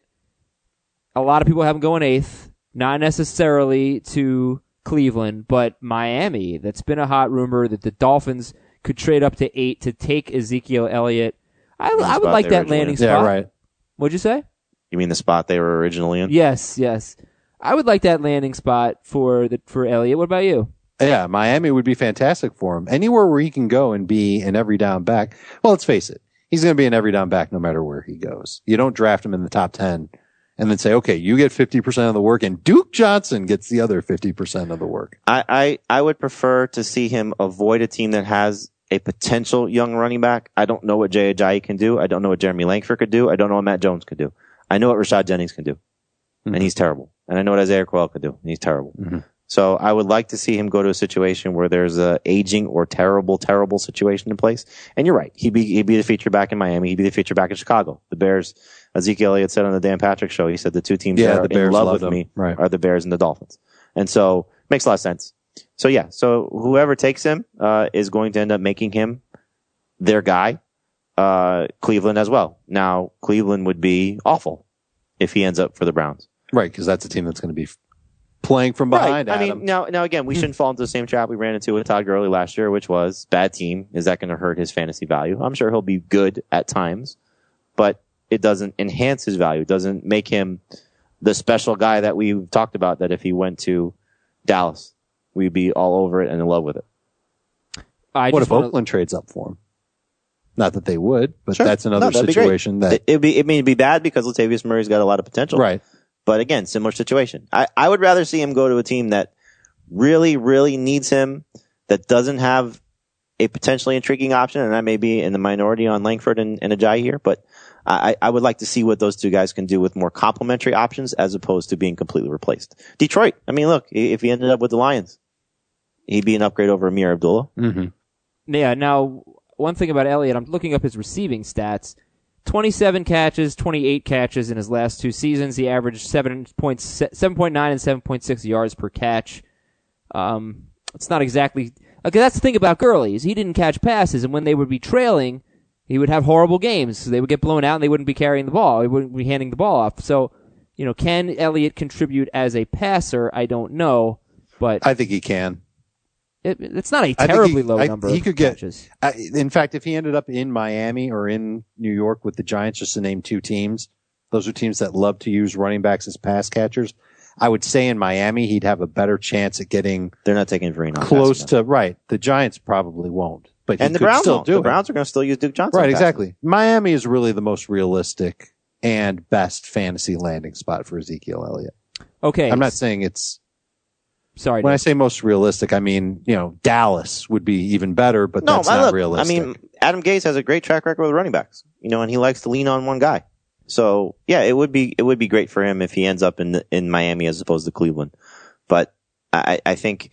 a lot of people have him going eighth, not necessarily to Cleveland, but Miami. That's been a hot rumor that the Dolphins could trade up to eight to take Ezekiel Elliott. I, I would spot like they that were landing in. spot. Yeah, right. What'd you say? You mean the spot they were originally in? Yes, yes. I would like that landing spot for the for Elliott. What about you? Yeah, Miami would be fantastic for him. Anywhere where he can go and be an every down back. Well, let's face it. He's going to be an every down back no matter where he goes. You don't draft him in the top ten and then say, okay, you get fifty percent of the work and Duke Johnson gets the other fifty percent of the work. I, I, I would prefer to see him avoid a team that has a potential young running back. I don't know what Jay Ajayi can do. I don't know what Jeremy Langford could do. I don't know what Matt Jones could do. I know what Rashad Jennings can do, Mm-hmm. and he's terrible. And I know what Isaiah Crowell could do, and he's terrible. Mhm. So I would like to see him go to a situation where there's a aging or terrible, terrible situation in place. And you're right. He'd be, he'd be the feature back in Miami. He'd be the feature back in Chicago. The Bears, Ezekiel Elliott said on the Dan Patrick show, he said the two teams Yeah, that are the Bears in love love with them. me Right. are the Bears and the Dolphins. And so makes a lot of sense. So yeah, so whoever takes him, uh, is going to end up making him their guy, uh, Cleveland as well. Now, Cleveland would be awful if he ends up for the Browns. Right, because that's a team that's going to be f- playing from behind. Right. I Adam. mean, now, now again, we shouldn't fall into the same trap we ran into with Todd Gurley last year, which was bad team. Is that going to hurt his fantasy value? I'm sure he'll be good at times, but it doesn't enhance his value. It doesn't make him the special guy that we've talked about, that if he went to Dallas, we'd be all over it and in love with it. I what just if wanna- Oakland trades up for him? Not that they would, but Sure. that's another No, that'd be great. situation that It, it'd be, it may be bad because Latavius Murray's got a lot of potential. right. But again, similar situation. I, I would rather see him go to a team that really, really needs him, that doesn't have a potentially intriguing option, and I may be in the minority on Langford and, and Ajayi here, but I, I would like to see what those two guys can do with more complementary options as opposed to being completely replaced. Detroit, I mean, look, if he ended up with the Lions, he'd be an upgrade over Amir Abdullah. Mm-hmm. Yeah, now, one thing about Elliott, I'm looking up his receiving stats. twenty-seven catches, twenty-eight catches in his last two seasons. He averaged seven point nine and seven point six yards per catch. Um, it's not exactly... Okay, that's the thing about Gurley, is he didn't catch passes, and when they would be trailing, he would have horrible games. So they would get blown out, and they wouldn't be carrying the ball. He wouldn't be handing the ball off. So, you know, can Elliott contribute as a passer? I don't know, but I think he can. it, it's not a think terribly he- low I- number he of could get- catches. I, in fact, if he ended up in Miami or in New York with the Giants, just to name two teams, those are teams that love to use running backs as pass catchers. I would say in Miami, he'd have a better chance at getting They're not taking Vereen on close passing to, right. The Giants probably won't, but he And the could Browns still won't. do The it. Browns are going to still use Duke Johnson. Right, passing. exactly. Miami is really the most realistic and best fantasy landing spot for Ezekiel Elliott. Okay. I'm not saying it's, Sorry. when I Dave. say most realistic, I mean, you know, Dallas would be even better, but No, that's I not look, realistic. I mean, Adam Gase has a great track record with running backs, you know, and he likes to lean on one guy. So yeah, it would be, it would be great for him if he ends up in, the, in Miami as opposed to Cleveland. But I, I think,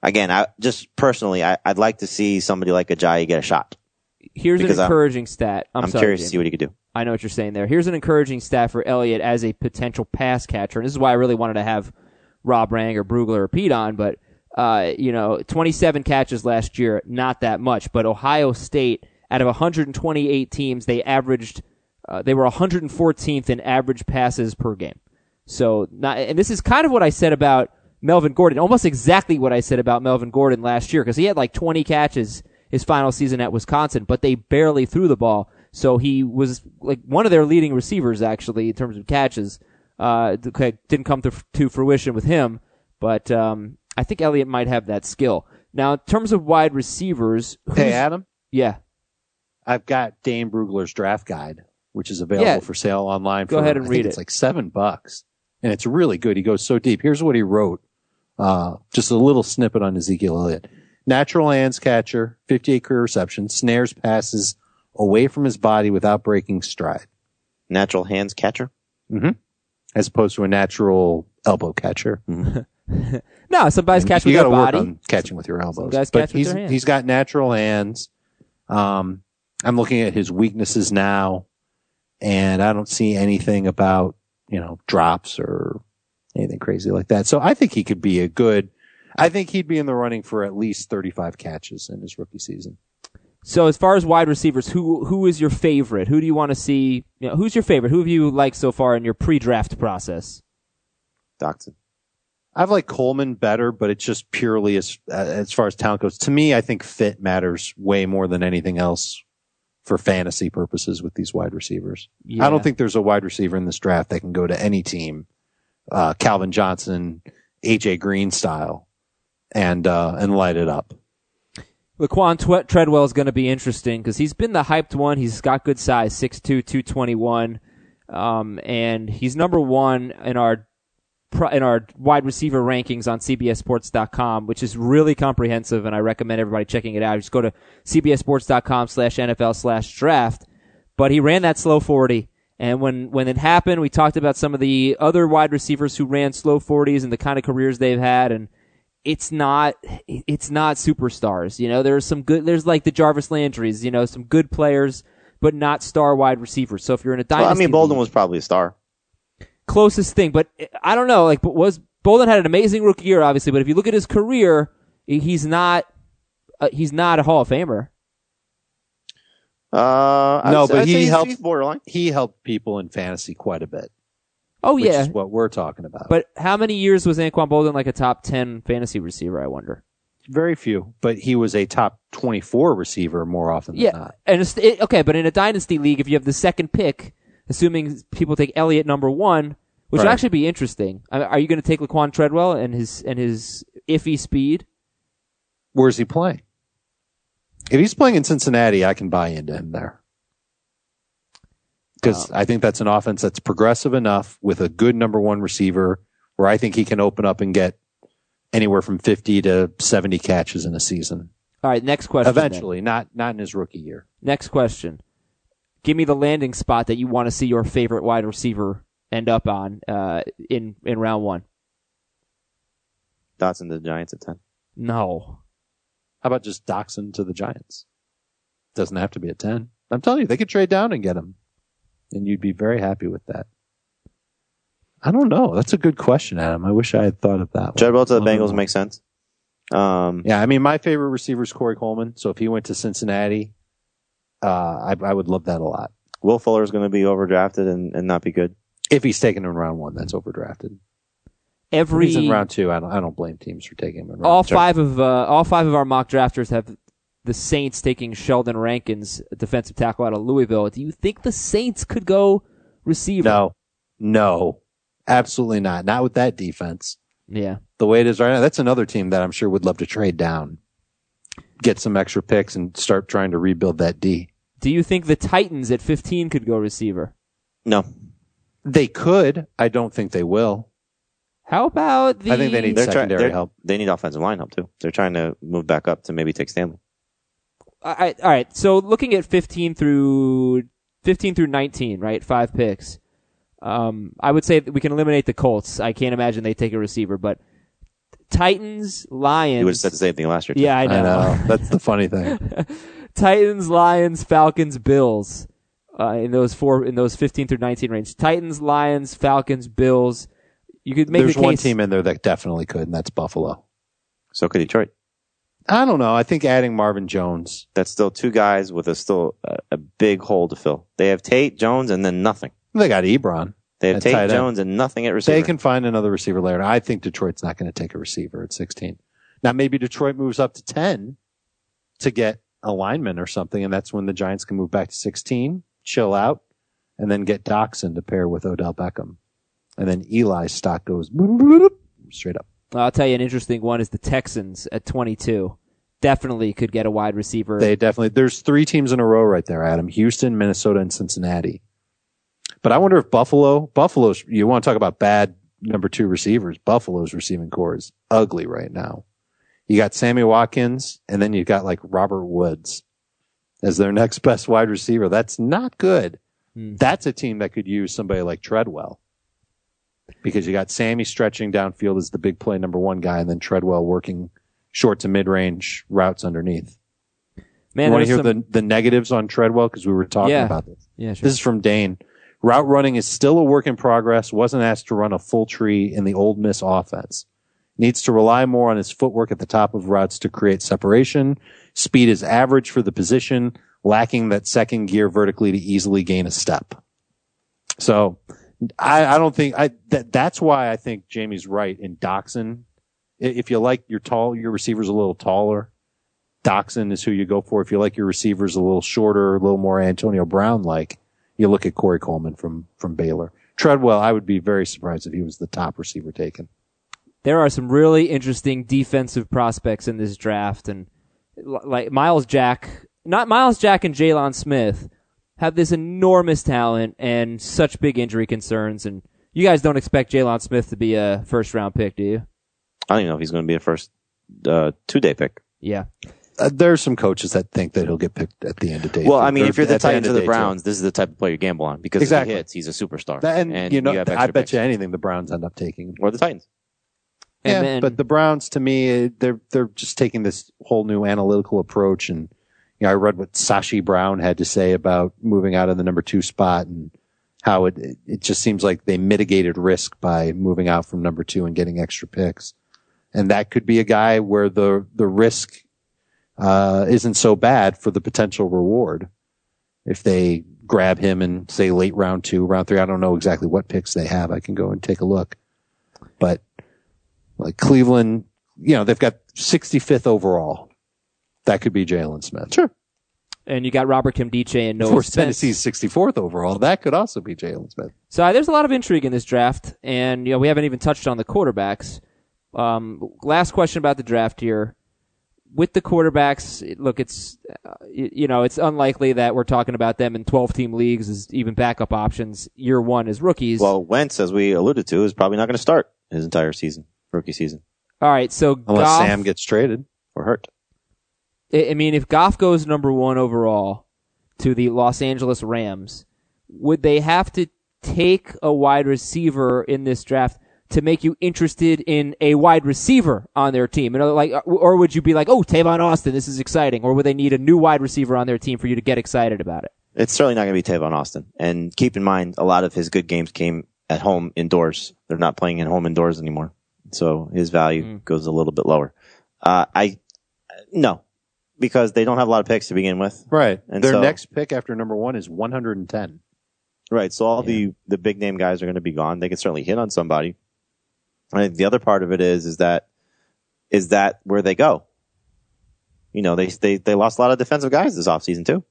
again, I just personally, I, I'd like to see somebody like Ajayi get a shot. Here's Because an I'm- encouraging stat. I'm, I'm sorry, curious to Jamie. see what he could do. I know what you're saying there. Here's an encouraging stat for Elliott as a potential pass catcher. And this is why I really wanted to have Rob Rang or Brugler or Pete on. But, uh, you know, twenty-seven catches last year, not that much. But Ohio State, out of one hundred twenty-eight teams, they averaged, uh, they were one hundred fourteenth in average passes per game. So, not, and this is kind of what I said about Melvin Gordon, almost exactly what I said about Melvin Gordon last year, because he had like twenty catches his final season at Wisconsin, but they barely threw the ball. So he was like one of their leading receivers, actually, in terms of catches. Uh, didn't come to, to fruition with him, but um, I think Elliott might have that skill. Now, in terms of wide receivers, who's- Hey, Adam, yeah, I've got Dane Brugler's draft guide, which is available Yeah. for sale online. Go for, ahead and I read think it. It's like seven bucks, and it's really good. He goes so deep. Here's what he wrote. Uh, just a little snippet on Ezekiel Elliott. Natural hands catcher, fifty-eight career receptions, snares passes away from his body without breaking stride. Natural hands catcher. Mm-hmm. As opposed to a natural elbow catcher. no, some guys catch you with got their to work body. on catching with your elbows. guys but catch with he's, their hands. he's got natural hands. Um, I'm looking at his weaknesses now, and I don't see anything about, you know, drops or anything crazy like that. So I think he could be a good, I think he'd be in the running for at least thirty-five catches in his rookie season. So as far as wide receivers, who who is your favorite? Who do you want to see? You know, who's your favorite? Who have you liked so far in your pre-draft process? Doxson. I've liked Coleman better, but it's just purely as as far as talent goes. To me, I think fit matters way more than anything else for fantasy purposes with these wide receivers. Yeah. I don't think there's a wide receiver in this draft that can go to any team, uh, Calvin Johnson, A J Green style, and uh, and light it up. Laquan Twe- Treadwell is going to be interesting because he's been the hyped one. He's got good size, six two, two twenty-one, um, and he's number one in our in our wide receiver rankings on C B S Sports dot com, which is really comprehensive, and I recommend everybody checking it out. Just go to C B S Sports dot com slash N F L slash draft. But he ran that slow forty, and when, when it happened, we talked about some of the other wide receivers who ran slow forties and the kind of careers they've had, and it's not it's not superstars. You know, there's some good, there's like the Jarvis Landrys, you know, some good players, but not star wide receivers. So if you're in a dynasty, Well, I mean, Bolden league, was probably a star. closest thing, but I don't know. Like, but was Bolden had an amazing rookie year, obviously, but if you look at his career, he's not uh, he's not a Hall of Famer. Uh, I'd No, say- but I'd he say he's- helped- he's borderline. He helped people in fantasy quite a bit, Oh which yeah, is what we're talking about. but how many years was Anquan Bolden like a top ten fantasy receiver? I wonder. Very few, but he was a top twenty-four receiver more often Yeah, than not. and it's, it, okay, but in a dynasty league, if you have the second pick, assuming people take Elliott number one, which would Right. actually be interesting. I mean, are you going to take Laquan Treadwell and his and his iffy speed? Where's he playing? If he's playing in Cincinnati, I can buy into him there. Because I think that's an offense that's progressive enough with a good number one receiver where I think he can open up and get anywhere from fifty to seventy catches in a season. All right, next question. then. Eventually, not not in his rookie year. Next question. Give me the landing spot that you want to see your favorite wide receiver end up on uh, in in round one. Dotson to the Giants at ten. No. How about just Doxson to the Giants? Doesn't have to be at ten. I'm telling you, they could trade down and get him. And you'd be very happy with that. I don't know. That's a good question, Adam. I wish I had thought of that one. Treadwell to the I don't Bengals know. makes sense. Um, Yeah, I mean, my favorite receiver is Corey Coleman. So if he went to Cincinnati, uh, I, I would love that a lot. Will Fuller is going to be overdrafted and, and not be good. If he's taken in round one, that's overdrafted. If Every he's in round two, I don't, I don't blame teams for taking him in round all two. five of uh, all five of our mock drafters have the Saints taking Sheldon Rankins, defensive tackle out of Louisville. Do you think the Saints could go receiver? No, no, absolutely not. Not with that defense. Yeah. The way it is right now, that's another team that I'm sure would love to trade down, get some extra picks, and start trying to rebuild that D. Do you think the Titans at fifteen could go receiver? No. They could. I don't think they will. How about the? I think they need They're trying, secondary they're, help. they need offensive line help too. They're trying to move back up to maybe take Stanley. I, I- all right. So looking at fifteen through fifteen through nineteen, right? Five picks. Um, I would say that we can eliminate the Colts. I can't imagine they take a receiver, but Titans, Lions. You would have said the same thing last year. Too. Yeah, I know. I know. That's the funny thing. Titans, Lions, Falcons, Bills. Uh, in those four, in those fifteen through nineteen range. Titans, Lions, Falcons, Bills. You could make There's the case. one team in there that definitely could, and that's Buffalo. So could Detroit. I don't know. I think adding Marvin Jones. That's still two guys with a still a, a big hole to fill. They have Tate, Jones, and then nothing. They got Ebron. They have At tight Tate, end. Jones, and nothing at receiver. They can find another receiver later. I think Detroit's not going to take a receiver at sixteen. Now maybe Detroit moves up to ten to get a lineman or something, and that's when the Giants can move back to sixteen, chill out, and then get Doxson to pair with Odell Beckham. And then Eli's stock goes straight up. I'll tell you an interesting one is the Texans at twenty-two. Definitely could get a wide receiver. They definitely, there's three teams in a row right there, Adam. Houston, Minnesota, and Cincinnati. But I wonder if Buffalo, Buffalo's, you want to talk about bad number two receivers. Buffalo's receiving core is ugly right now. You got Sammy Watkins, and then you got like Robert Woods as their next best wide receiver. That's not good. Hmm. That's a team that could use somebody like Treadwell. Because you got Sammy stretching downfield as the big play number one guy, and then Treadwell working short to mid-range routes underneath. Man, you want to hear some... the, the negatives on Treadwell? Because we were talking yeah. about this. Yeah, sure. This is from Dane. Route running is still a work in progress. Wasn't asked to run a full tree in the Ole Miss offense. Needs to rely more on his footwork at the top of routes to create separation. Speed is average for the position, lacking that second gear vertically to easily gain a step. So I, I don't think I that that's why I think Jamie's right in Doxson. If you like your tall, your receiver's a little taller, Doxson is who you go for. If you like your receivers a little shorter, a little more Antonio Brown like, you look at Corey Coleman from from Baylor. Treadwell, I would be very surprised if he was the top receiver taken. There are some really interesting defensive prospects in this draft, and like Miles Jack, not Miles Jack and Jalen Smith have this enormous talent and such big injury concerns. And you guys don't expect Jalen Smith to be a first round pick, do you? I don't even know if he's going to be a first uh, two day pick. Yeah. Uh, there's some coaches that think that he'll get picked at the end of day. Well, two, I mean, or if you're the at the Titans end or of the day Browns, two. this is the type of player you gamble on because Exactly. if he hits, he's a superstar. That, and, and you know, you have I extra bet picks. you anything the Browns end up taking. Or the Titans. And yeah, then, but the Browns, to me, they're they're just taking this whole new analytical approach. And you know, I read what Sashi Brown had to say about moving out of the number two spot and how it it just seems like they mitigated risk by moving out from number two and getting extra picks. And that could be a guy where the the risk uh isn't so bad for the potential reward if they grab him in, say, late round two, round three. I don't know exactly what picks they have. I can go and take a look. But like Cleveland, you know, they've got sixty-fifth overall. That could be Jalen Smith. Sure. and you got Robert Kimdiche and Of Noah course, Spence. Tennessee's sixty-fourth overall. That could also be Jalen Smith. So uh, there's a lot of intrigue in this draft, and you know we haven't even touched on the quarterbacks. Um, last question about the draft here. With the quarterbacks, look, it's uh, you know it's unlikely that we're talking about them in twelve-team leagues as even backup options year one as rookies. Well, Wentz, as we alluded to, is probably not going to start his entire season, rookie season, all right, so Unless Goff, Sam gets traded. or hurt. I I mean, if Goff goes number one overall to the Los Angeles Rams, would they have to take a wide receiver in this draft to make you interested in a wide receiver on their team? You know, like, or would you be like, oh, Tavon Austin, this is exciting? Or would they need a new wide receiver on their team for you to get excited about it? It's certainly not going to be Tavon Austin. And keep in mind, a lot of his good games came at home indoors. They're not playing at home indoors anymore. So his value mm. goes a little bit lower. Uh, I, no, because they don't have a lot of picks to begin with. Right. And Their so, next pick after number one is one hundred ten. Right. So all Yeah. the, the big name guys are going to be gone. They can certainly hit on somebody. I think the other part of it is, is that, is that where they go? You know, they, they, they lost a lot of defensive guys this offseason too.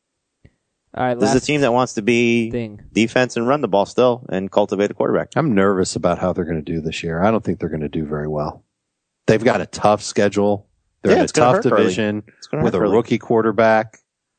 All right, This is a team that wants to be thing. defense and run the ball still and cultivate a quarterback. I'm nervous about how they're going to do this year. I don't think they're going to do very well. They've got a tough schedule. They're Yeah, in a it's gonna tough hurt early. division It's gonna with hurt a early. rookie quarterback.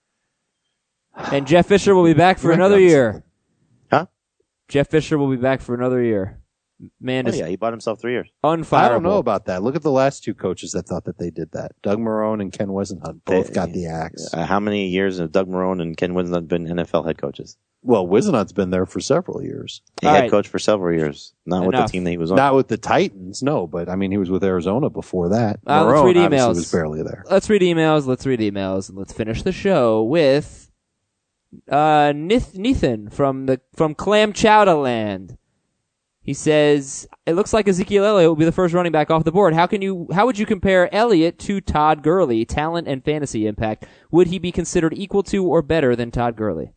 And Jeff Fisher will be back for another year. Huh? Jeff Fisher will be back for another year. Man Oh, is yeah, he bought himself three years. unfireable. I don't know about that. Look at the last two coaches that thought that they did that. Doug Marrone and Ken Wisenhunt both They- got the axe. Uh, how many years have Doug Marrone and Ken Winston been N F L head coaches? Well, Wisenhunt's been there for several years. He All head right. coach for several years, not with the Enough. team that he was on. Not with the Titans, no, but I mean, he was with Arizona before that. Uh, let's Marone read obviously emails. was barely there. Let's read emails. Let's read emails, and let's finish the show with uh, Nith- Nathan from the from Clam Chowder Land. He says it looks like Ezekiel Elliott will be the first running back off the board. How can you? How would you compare Elliott to Todd Gurley, talent and fantasy impact? Would he be considered equal to or better than Todd Gurley?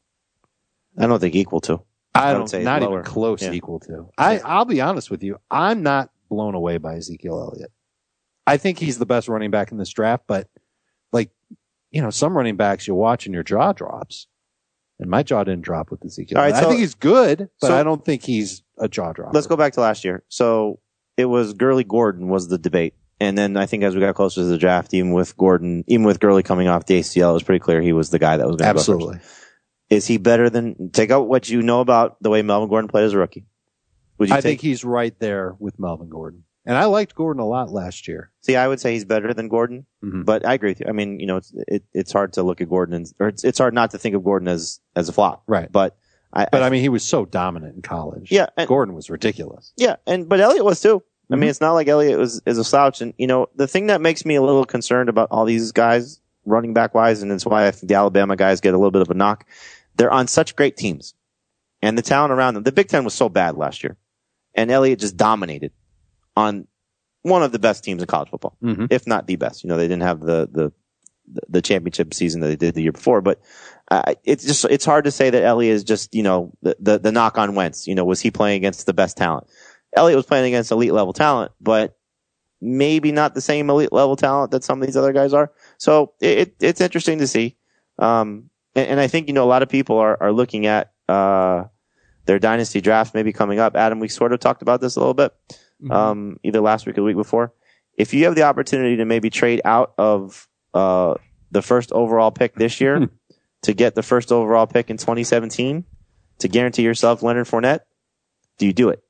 I don't think equal to. I would don't, say not lower. even close Yeah. equal to. I, I'll be honest with you. I'm not blown away by Ezekiel Elliott. I think he's the best running back in this draft, but like, you know, some running backs you watch and your jaw drops. And my jaw didn't drop with Ezekiel. All right, I so- think he's good, but so- I don't think he's a jaw dropper. Let's go back to last year. So it was Gurley Gordon was the debate. And then I think as we got closer to the draft, even with Gordon, even with Gurley coming off the A C L, it was pretty clear he was the guy that was going to go Absolutely. first. Is he better than, take out what you know about the way Melvin Gordon played as a rookie? Would you I take, think he's right there with Melvin Gordon. And I liked Gordon a lot last year. see, I would say he's better than Gordon, Mhm. but I agree with you. I mean, you know, it's, it, it's hard to look at Gordon and, or it's, it's hard not to think of Gordon as, as a flop. Right. But I, But I mean, he was so dominant in college. Yeah, and- Gordon was ridiculous. Yeah, and but Elliott was too. I Mhm. mean, it's not like Elliott was is a slouch. And you know, the thing that makes me a little concerned about all these guys, running back wise, and it's why I think the Alabama guys get a little bit of a knock. They're on such great teams, and the talent around them. The Big Ten was so bad last year, and Elliott just dominated on one of the best teams in college football, Mhm. if not the best. You know, they didn't have the the the championship season that they did the year before, but uh, it's just it's hard to say that Elliott is just you know the, the the knock on Wentz. You know, was he playing against the best talent? Elliott was playing against elite level talent, but maybe not the same elite level talent that some of these other guys are. So it, it's interesting to see. Um, and, and I think, you know, a lot of people are, are looking at, uh, their dynasty drafts maybe coming up. Adam, we sort of talked about this a little bit, Mm-hmm. um, either last week or the week before. If you have the opportunity to maybe trade out of, uh, the first overall pick this year to get the first overall pick in twenty seventeen to guarantee yourself Leonard Fournette, do you do it?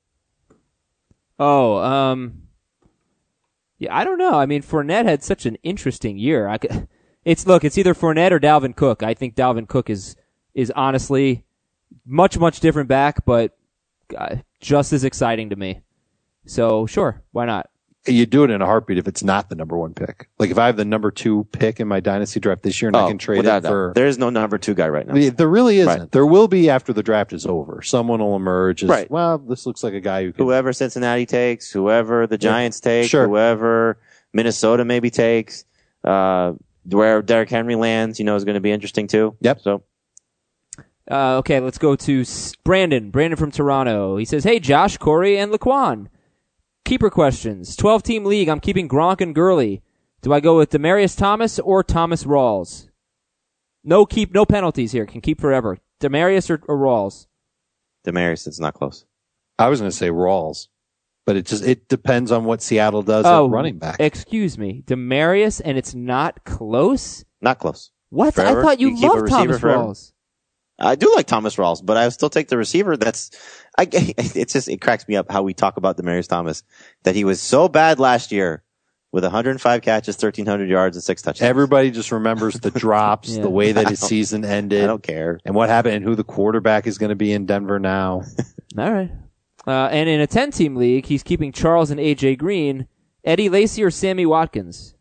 Oh, um, yeah, I don't know. I mean, Fournette had such an interesting year. I could, it's look, it's either Fournette or Dalvin Cook. I think Dalvin Cook is is honestly much much different back, but uh, just as exciting to me. So sure, why not? You do it in a heartbeat if it's not the number one pick. Like if I have the number two pick in my dynasty draft this year and I can trade without it a doubt. for. There is no number two guy right now. Yeah, There really isn't. Right. There will be after the draft is over. Someone will emerge as, Right. well, this looks like a guy who can. Whoever Cincinnati takes, whoever the Giants take, Sure. whoever Minnesota maybe takes, uh, where Derrick Henry lands, you know, is going to be interesting too. Yep. So Uh, okay, let's go to S- Brandon. Brandon from Toronto. He says, "Hey, Josh, Corey, and Laquan. Keeper questions. twelve-team league. I'm keeping Gronk and Gurley. Do I go with Demaryius Thomas or Thomas Rawls? No keep, no penalties here. Can keep forever. Demaryius or, or Rawls? Demaryius, it's not close. I was going to say Rawls, but it just it depends on what Seattle does Oh, at running back. Excuse me, Demaryius, and it's not close. Not close. What? Forever? I thought you, You keep a loved receiver Thomas forever? Rawls. I do like Thomas Rawls, but I still take the receiver. That's, I, it's just, it cracks me up how we talk about Demaryius Thomas, that he was so bad last year with one hundred five catches, thirteen hundred yards, and six touchdowns. Everybody just remembers the drops, Yeah. the way that his I don't- season ended, I don't care. and what happened, and who the quarterback is going to be in Denver now. All right. Uh, and in a ten-team league, he's keeping Charles and A J Green, Eddie Lacy or Sammy Watkins.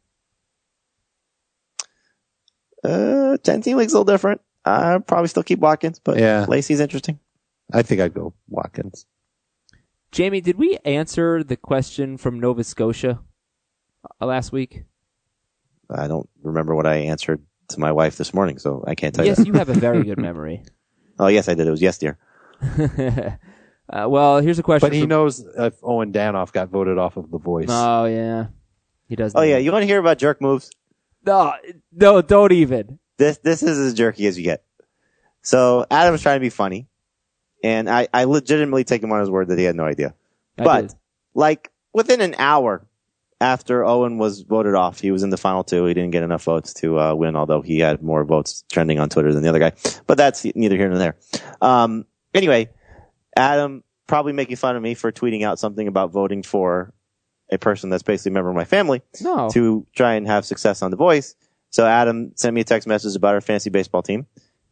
Uh, ten team league's a little different. I probably still keep Watkins, but Yeah. Lacey's interesting. I think I'd go Watkins. Jamie, did we answer the question from Nova Scotia uh, last week? I don't remember what I answered to my wife this morning, so I can't tell Yes, you. you have a very good memory. Oh, yes, I did. It was yes, dear. uh, well, here's a question. But he from- knows if Owen Danoff got voted off of The Voice. Oh, yeah. He does. Oh, yeah. You want to hear about jerk moves? No, no, don't even. This this is as jerky as you get. So Adam was trying to be funny, and I, I legitimately take him on his word that he had no idea. I but did. like within an hour after Owen was voted off, he was in the final two. He didn't get enough votes to uh, win, although he had more votes trending on Twitter than the other guy. But that's neither here nor there. Um, anyway, Adam probably making fun of me for tweeting out something about voting for a person that's basically a member of my family No. to try and have success on The Voice. So Adam sent me a text message about our fantasy baseball team.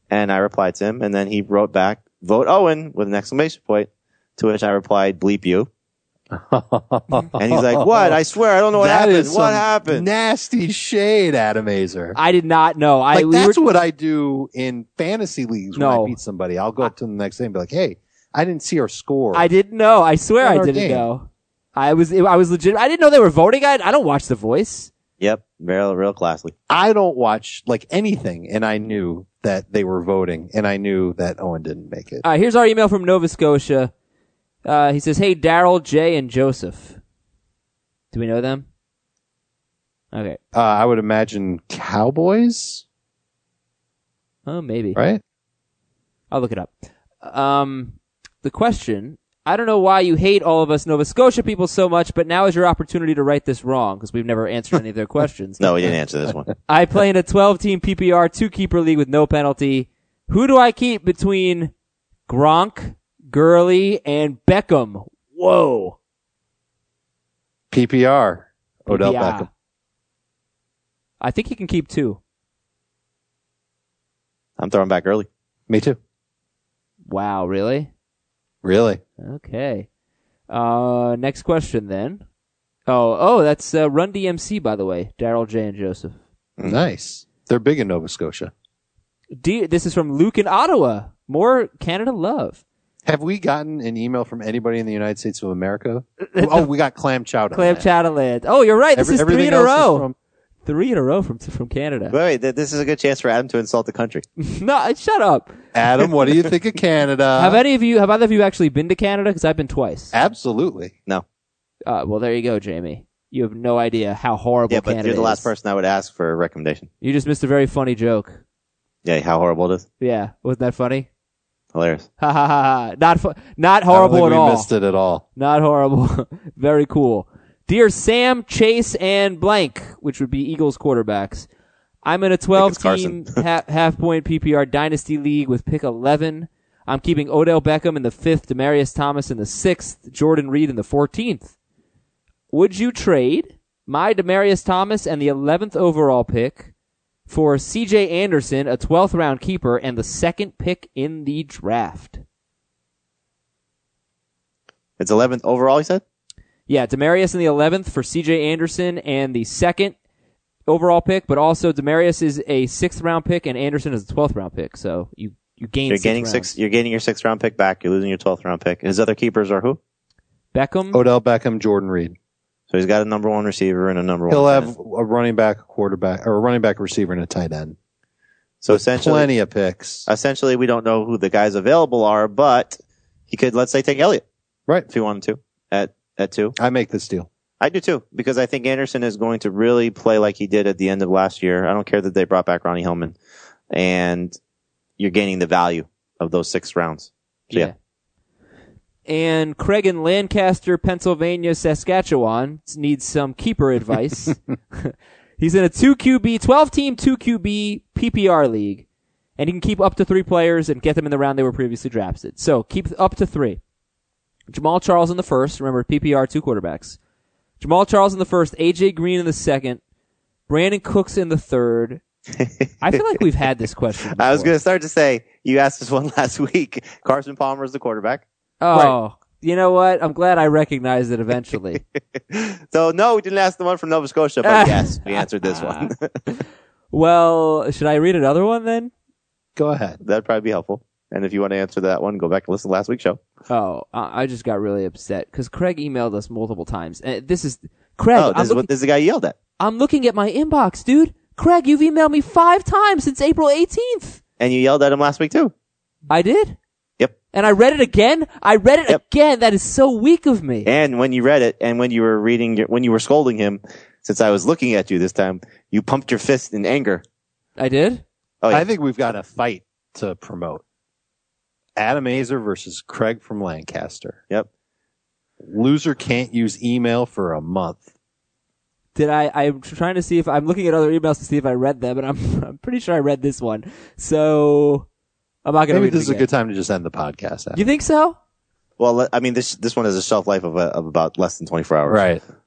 And I replied to him, and then he wrote back, vote Owen with an exclamation point, to which I replied, bleep you. And he's like, what? I swear, I don't know what That happened. is What some happened? Nasty shade, Adam Azer. I did not know. I Like, we that's were, what I do in fantasy leagues when No. I beat somebody. I'll go up to them the next day and be like, hey, I didn't see our score. I didn't know. I swear On I our didn't game. know. I was I was legit. I didn't know they were voting. I I don't watch The Voice. Yep, real, real classy. I don't watch like anything, and I knew that they were voting, and I knew that Owen didn't make it. All right, here's our email from Nova Scotia. Uh, he says, "Hey, Daryl, Jay, and Joseph. Do we know them? Okay. Uh, I would imagine Cowboys, Oh, maybe. right? I'll look it up. Um, the question, I don't know why you hate all of us Nova Scotia people so much, but now is your opportunity to right this wrong, because we've never answered any of their questions. No, we didn't answer this one. I play in a twelve-team P P R, two-keeper league with no penalty. Who do I keep between Gronk, Gurley, and Beckham? Whoa. P P R, Odell P P R. Beckham. I think he can keep two. I'm throwing back early. Me too. Wow, really? Really? Okay. Uh, next question then. Oh, oh, that's uh, Run D M C, by the way. Daryl, Jay, and Joseph. Nice. They're big in Nova Scotia. D- this is from Luke in Ottawa. More Canada love. Have we gotten an email from anybody in the United States of America? Oh, we got Clam Chowder. Clam Chowder Land. Oh, you're right. This Every, is three everything in a else is row. from- Three in a row from from Canada. Wait, wait, th- this is a good chance for Adam to insult the country. No, shut up. Adam, what do you think of Canada? Have any of you, have either of you actually been to Canada? Because I've been twice. Absolutely. No. Uh, well, there you go, Jamie. You have no idea how horrible Yeah, but Canada you're the last is. person I would ask for a recommendation. You just missed a very funny joke. Yeah, how horrible it is. Yeah, wasn't that funny? Hilarious. Ha ha ha ha. Not fu- not I don't horrible think at we all. missed it at all. Not horrible. Very cool. Dear Sam, Chase, and blank, which would be Eagles quarterbacks. I'm in a twelve-team ha- half-point P P R dynasty league with pick eleven. I'm keeping Odell Beckham in the fifth, Demaryius Thomas in the sixth, Jordan Reed in the fourteenth. Would you trade my Demaryius Thomas and the eleventh overall pick for C J Anderson, a twelfth round keeper, and the second pick in the draft? It's eleventh overall, he said? Yeah, Demaryius in the eleventh for C J Anderson and the second overall pick, but also Demaryius is a sixth round pick and Anderson is a twelfth round pick. So you, you gain You're six gaining rounds. six. You're gaining your sixth round pick back. You're losing your twelfth round pick. His other keepers are who? Beckham. Odell Beckham, Jordan Reed. So he's got a number one receiver and a number one. He'll tight have end. a running back, a quarterback, or a running back, a receiver, and a tight end. So essentially, Plenty of picks. essentially, we don't know who the guys available are, but he could, let's say, take Elliott Right. if he wanted to at at two. I make this deal. I do too, because I think Anderson is going to really play like he did at the end of last year. I don't care that they brought back Ronnie Hillman, and you're gaining the value of those six rounds. So, yeah. And Craig in Lancaster, Pennsylvania, Saskatchewan needs some keeper advice. He's in a two Q B, twelve-team two Q B P P R league, and he can keep up to three players and get them in the round they were previously drafted. So keep up to three. Jamal Charles in the first. Remember, P P R, two quarterbacks. Jamal Charles in the first, A J Green in the second, Brandon Cooks in the third. I feel like we've had this question before. I was going to start to say, you asked this one last week. Carson Palmer is the quarterback. Oh, Right. You know what? I'm glad I recognized it eventually. So, no, we didn't ask the one from Nova Scotia, but yes, we answered this one. Well, should I read another one then? Go ahead. That'd probably be helpful. And if you want to answer that one, go back and listen to last week's show. Oh, I I just got really upset because Craig emailed us multiple times. And this is Craig. Oh, I'm, this is looking, what this is the guy you yelled at. I'm looking at my inbox, dude. Craig, you've emailed me five times since April eighteenth. And you yelled at him last week too. I did. Yep. And I read it again. I read it Yep. again. That is so weak of me. And when you read it, and when you were reading, your, when you were scolding him, since I was looking at you this time, you pumped your fist in anger. I did. Oh, yeah. I think we've got a fight to promote. Adam Azer versus Craig from Lancaster. Yep. Loser can't use email for a month. Did I? I'm trying to see if I'm looking at other emails to see if I read them, and I'm I'm pretty sure I read this one. So I'm not going to Maybe read this it is a again. good time to just end the podcast. Adam. You think so? Well, I mean, this this one has a shelf life of, a, of about less than twenty-four hours. Right.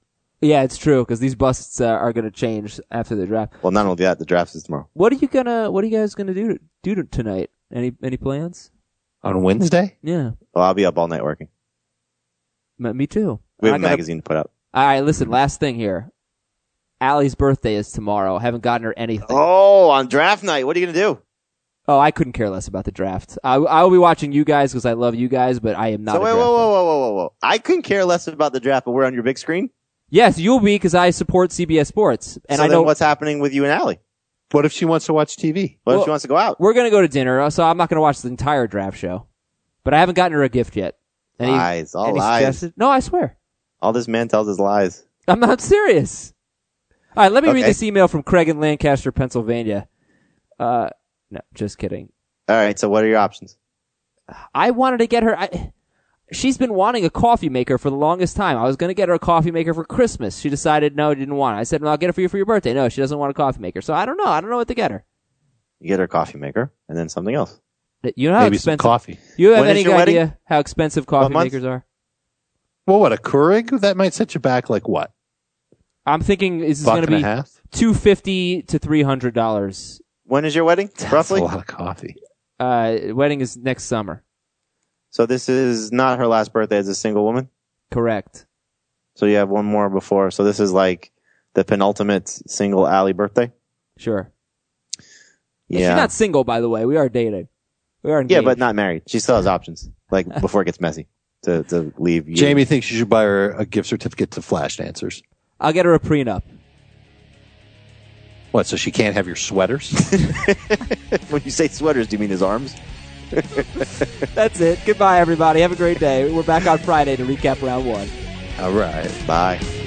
Yeah, it's true because these busts uh, are going to change after the draft. Well, not only that, the draft is tomorrow. What are you gonna? What are you guys gonna do do to, tonight? Any any plans? On Wednesday? Yeah, Well, I'll be up all night working. me, me too. We have I a gotta- magazine to put up. All right, listen. Last thing here. Allie's birthday is tomorrow. I haven't gotten her anything. Oh, on draft night, what are you gonna do? Oh, I couldn't care less about the draft. I, I will be watching you guys because I love you guys, but I am not. So a wait, whoa, draft whoa, fan. whoa, whoa, whoa, whoa! I couldn't care less about the draft, but we're on your big screen. Yes, you'll be because I support C B S Sports, and so I then know what's happening with you and Allie. What if she wants to watch T V? What if Well- she wants to go out? we're gonna go to dinner, so I'm not gonna watch the entire draft show. But I haven't gotten her a gift yet. Any, Lies, all any lies. suggested- No, I swear. All this man tells is lies. I'm not serious. All right, let me read Okay. this email from Craig in Lancaster, Pennsylvania. Uh, no, just kidding. All right, so what are your options? I wanted to get her. I, she's been wanting a coffee maker for the longest time. I was going to get her a coffee maker for Christmas. She decided no, didn't want it. I said, well, I'll get it for you for your birthday. No, she doesn't want a coffee maker. So I don't know. I don't know what to get her. You get her a coffee maker and then something else. You know how Maybe some expensive. coffee. You have When is any your wedding? idea how expensive coffee month? makers are? Well, what, a Keurig? That might set you back like what? I'm thinking this is Buck going to and a be half? two fifty to three hundred dollars. When is your wedding, That's roughly? a lot of coffee. Uh, wedding is next summer. So this is not her last birthday as a single woman. Correct. So you have one more before. So this is like the penultimate single Allie birthday. Sure. Yeah, She's not single, by the way. We are dating. We are engaged. yeah, but not married. She still has options. Like before it gets messy to to leave. You. Jamie thinks you should buy her a gift certificate to Flash Dancers. I'll get her a prenup. What, so she can't have your sweaters? When you say sweaters, do you mean his arms? That's it. Goodbye, everybody. Have a great day. We're back on Friday to recap round one. All right. Bye.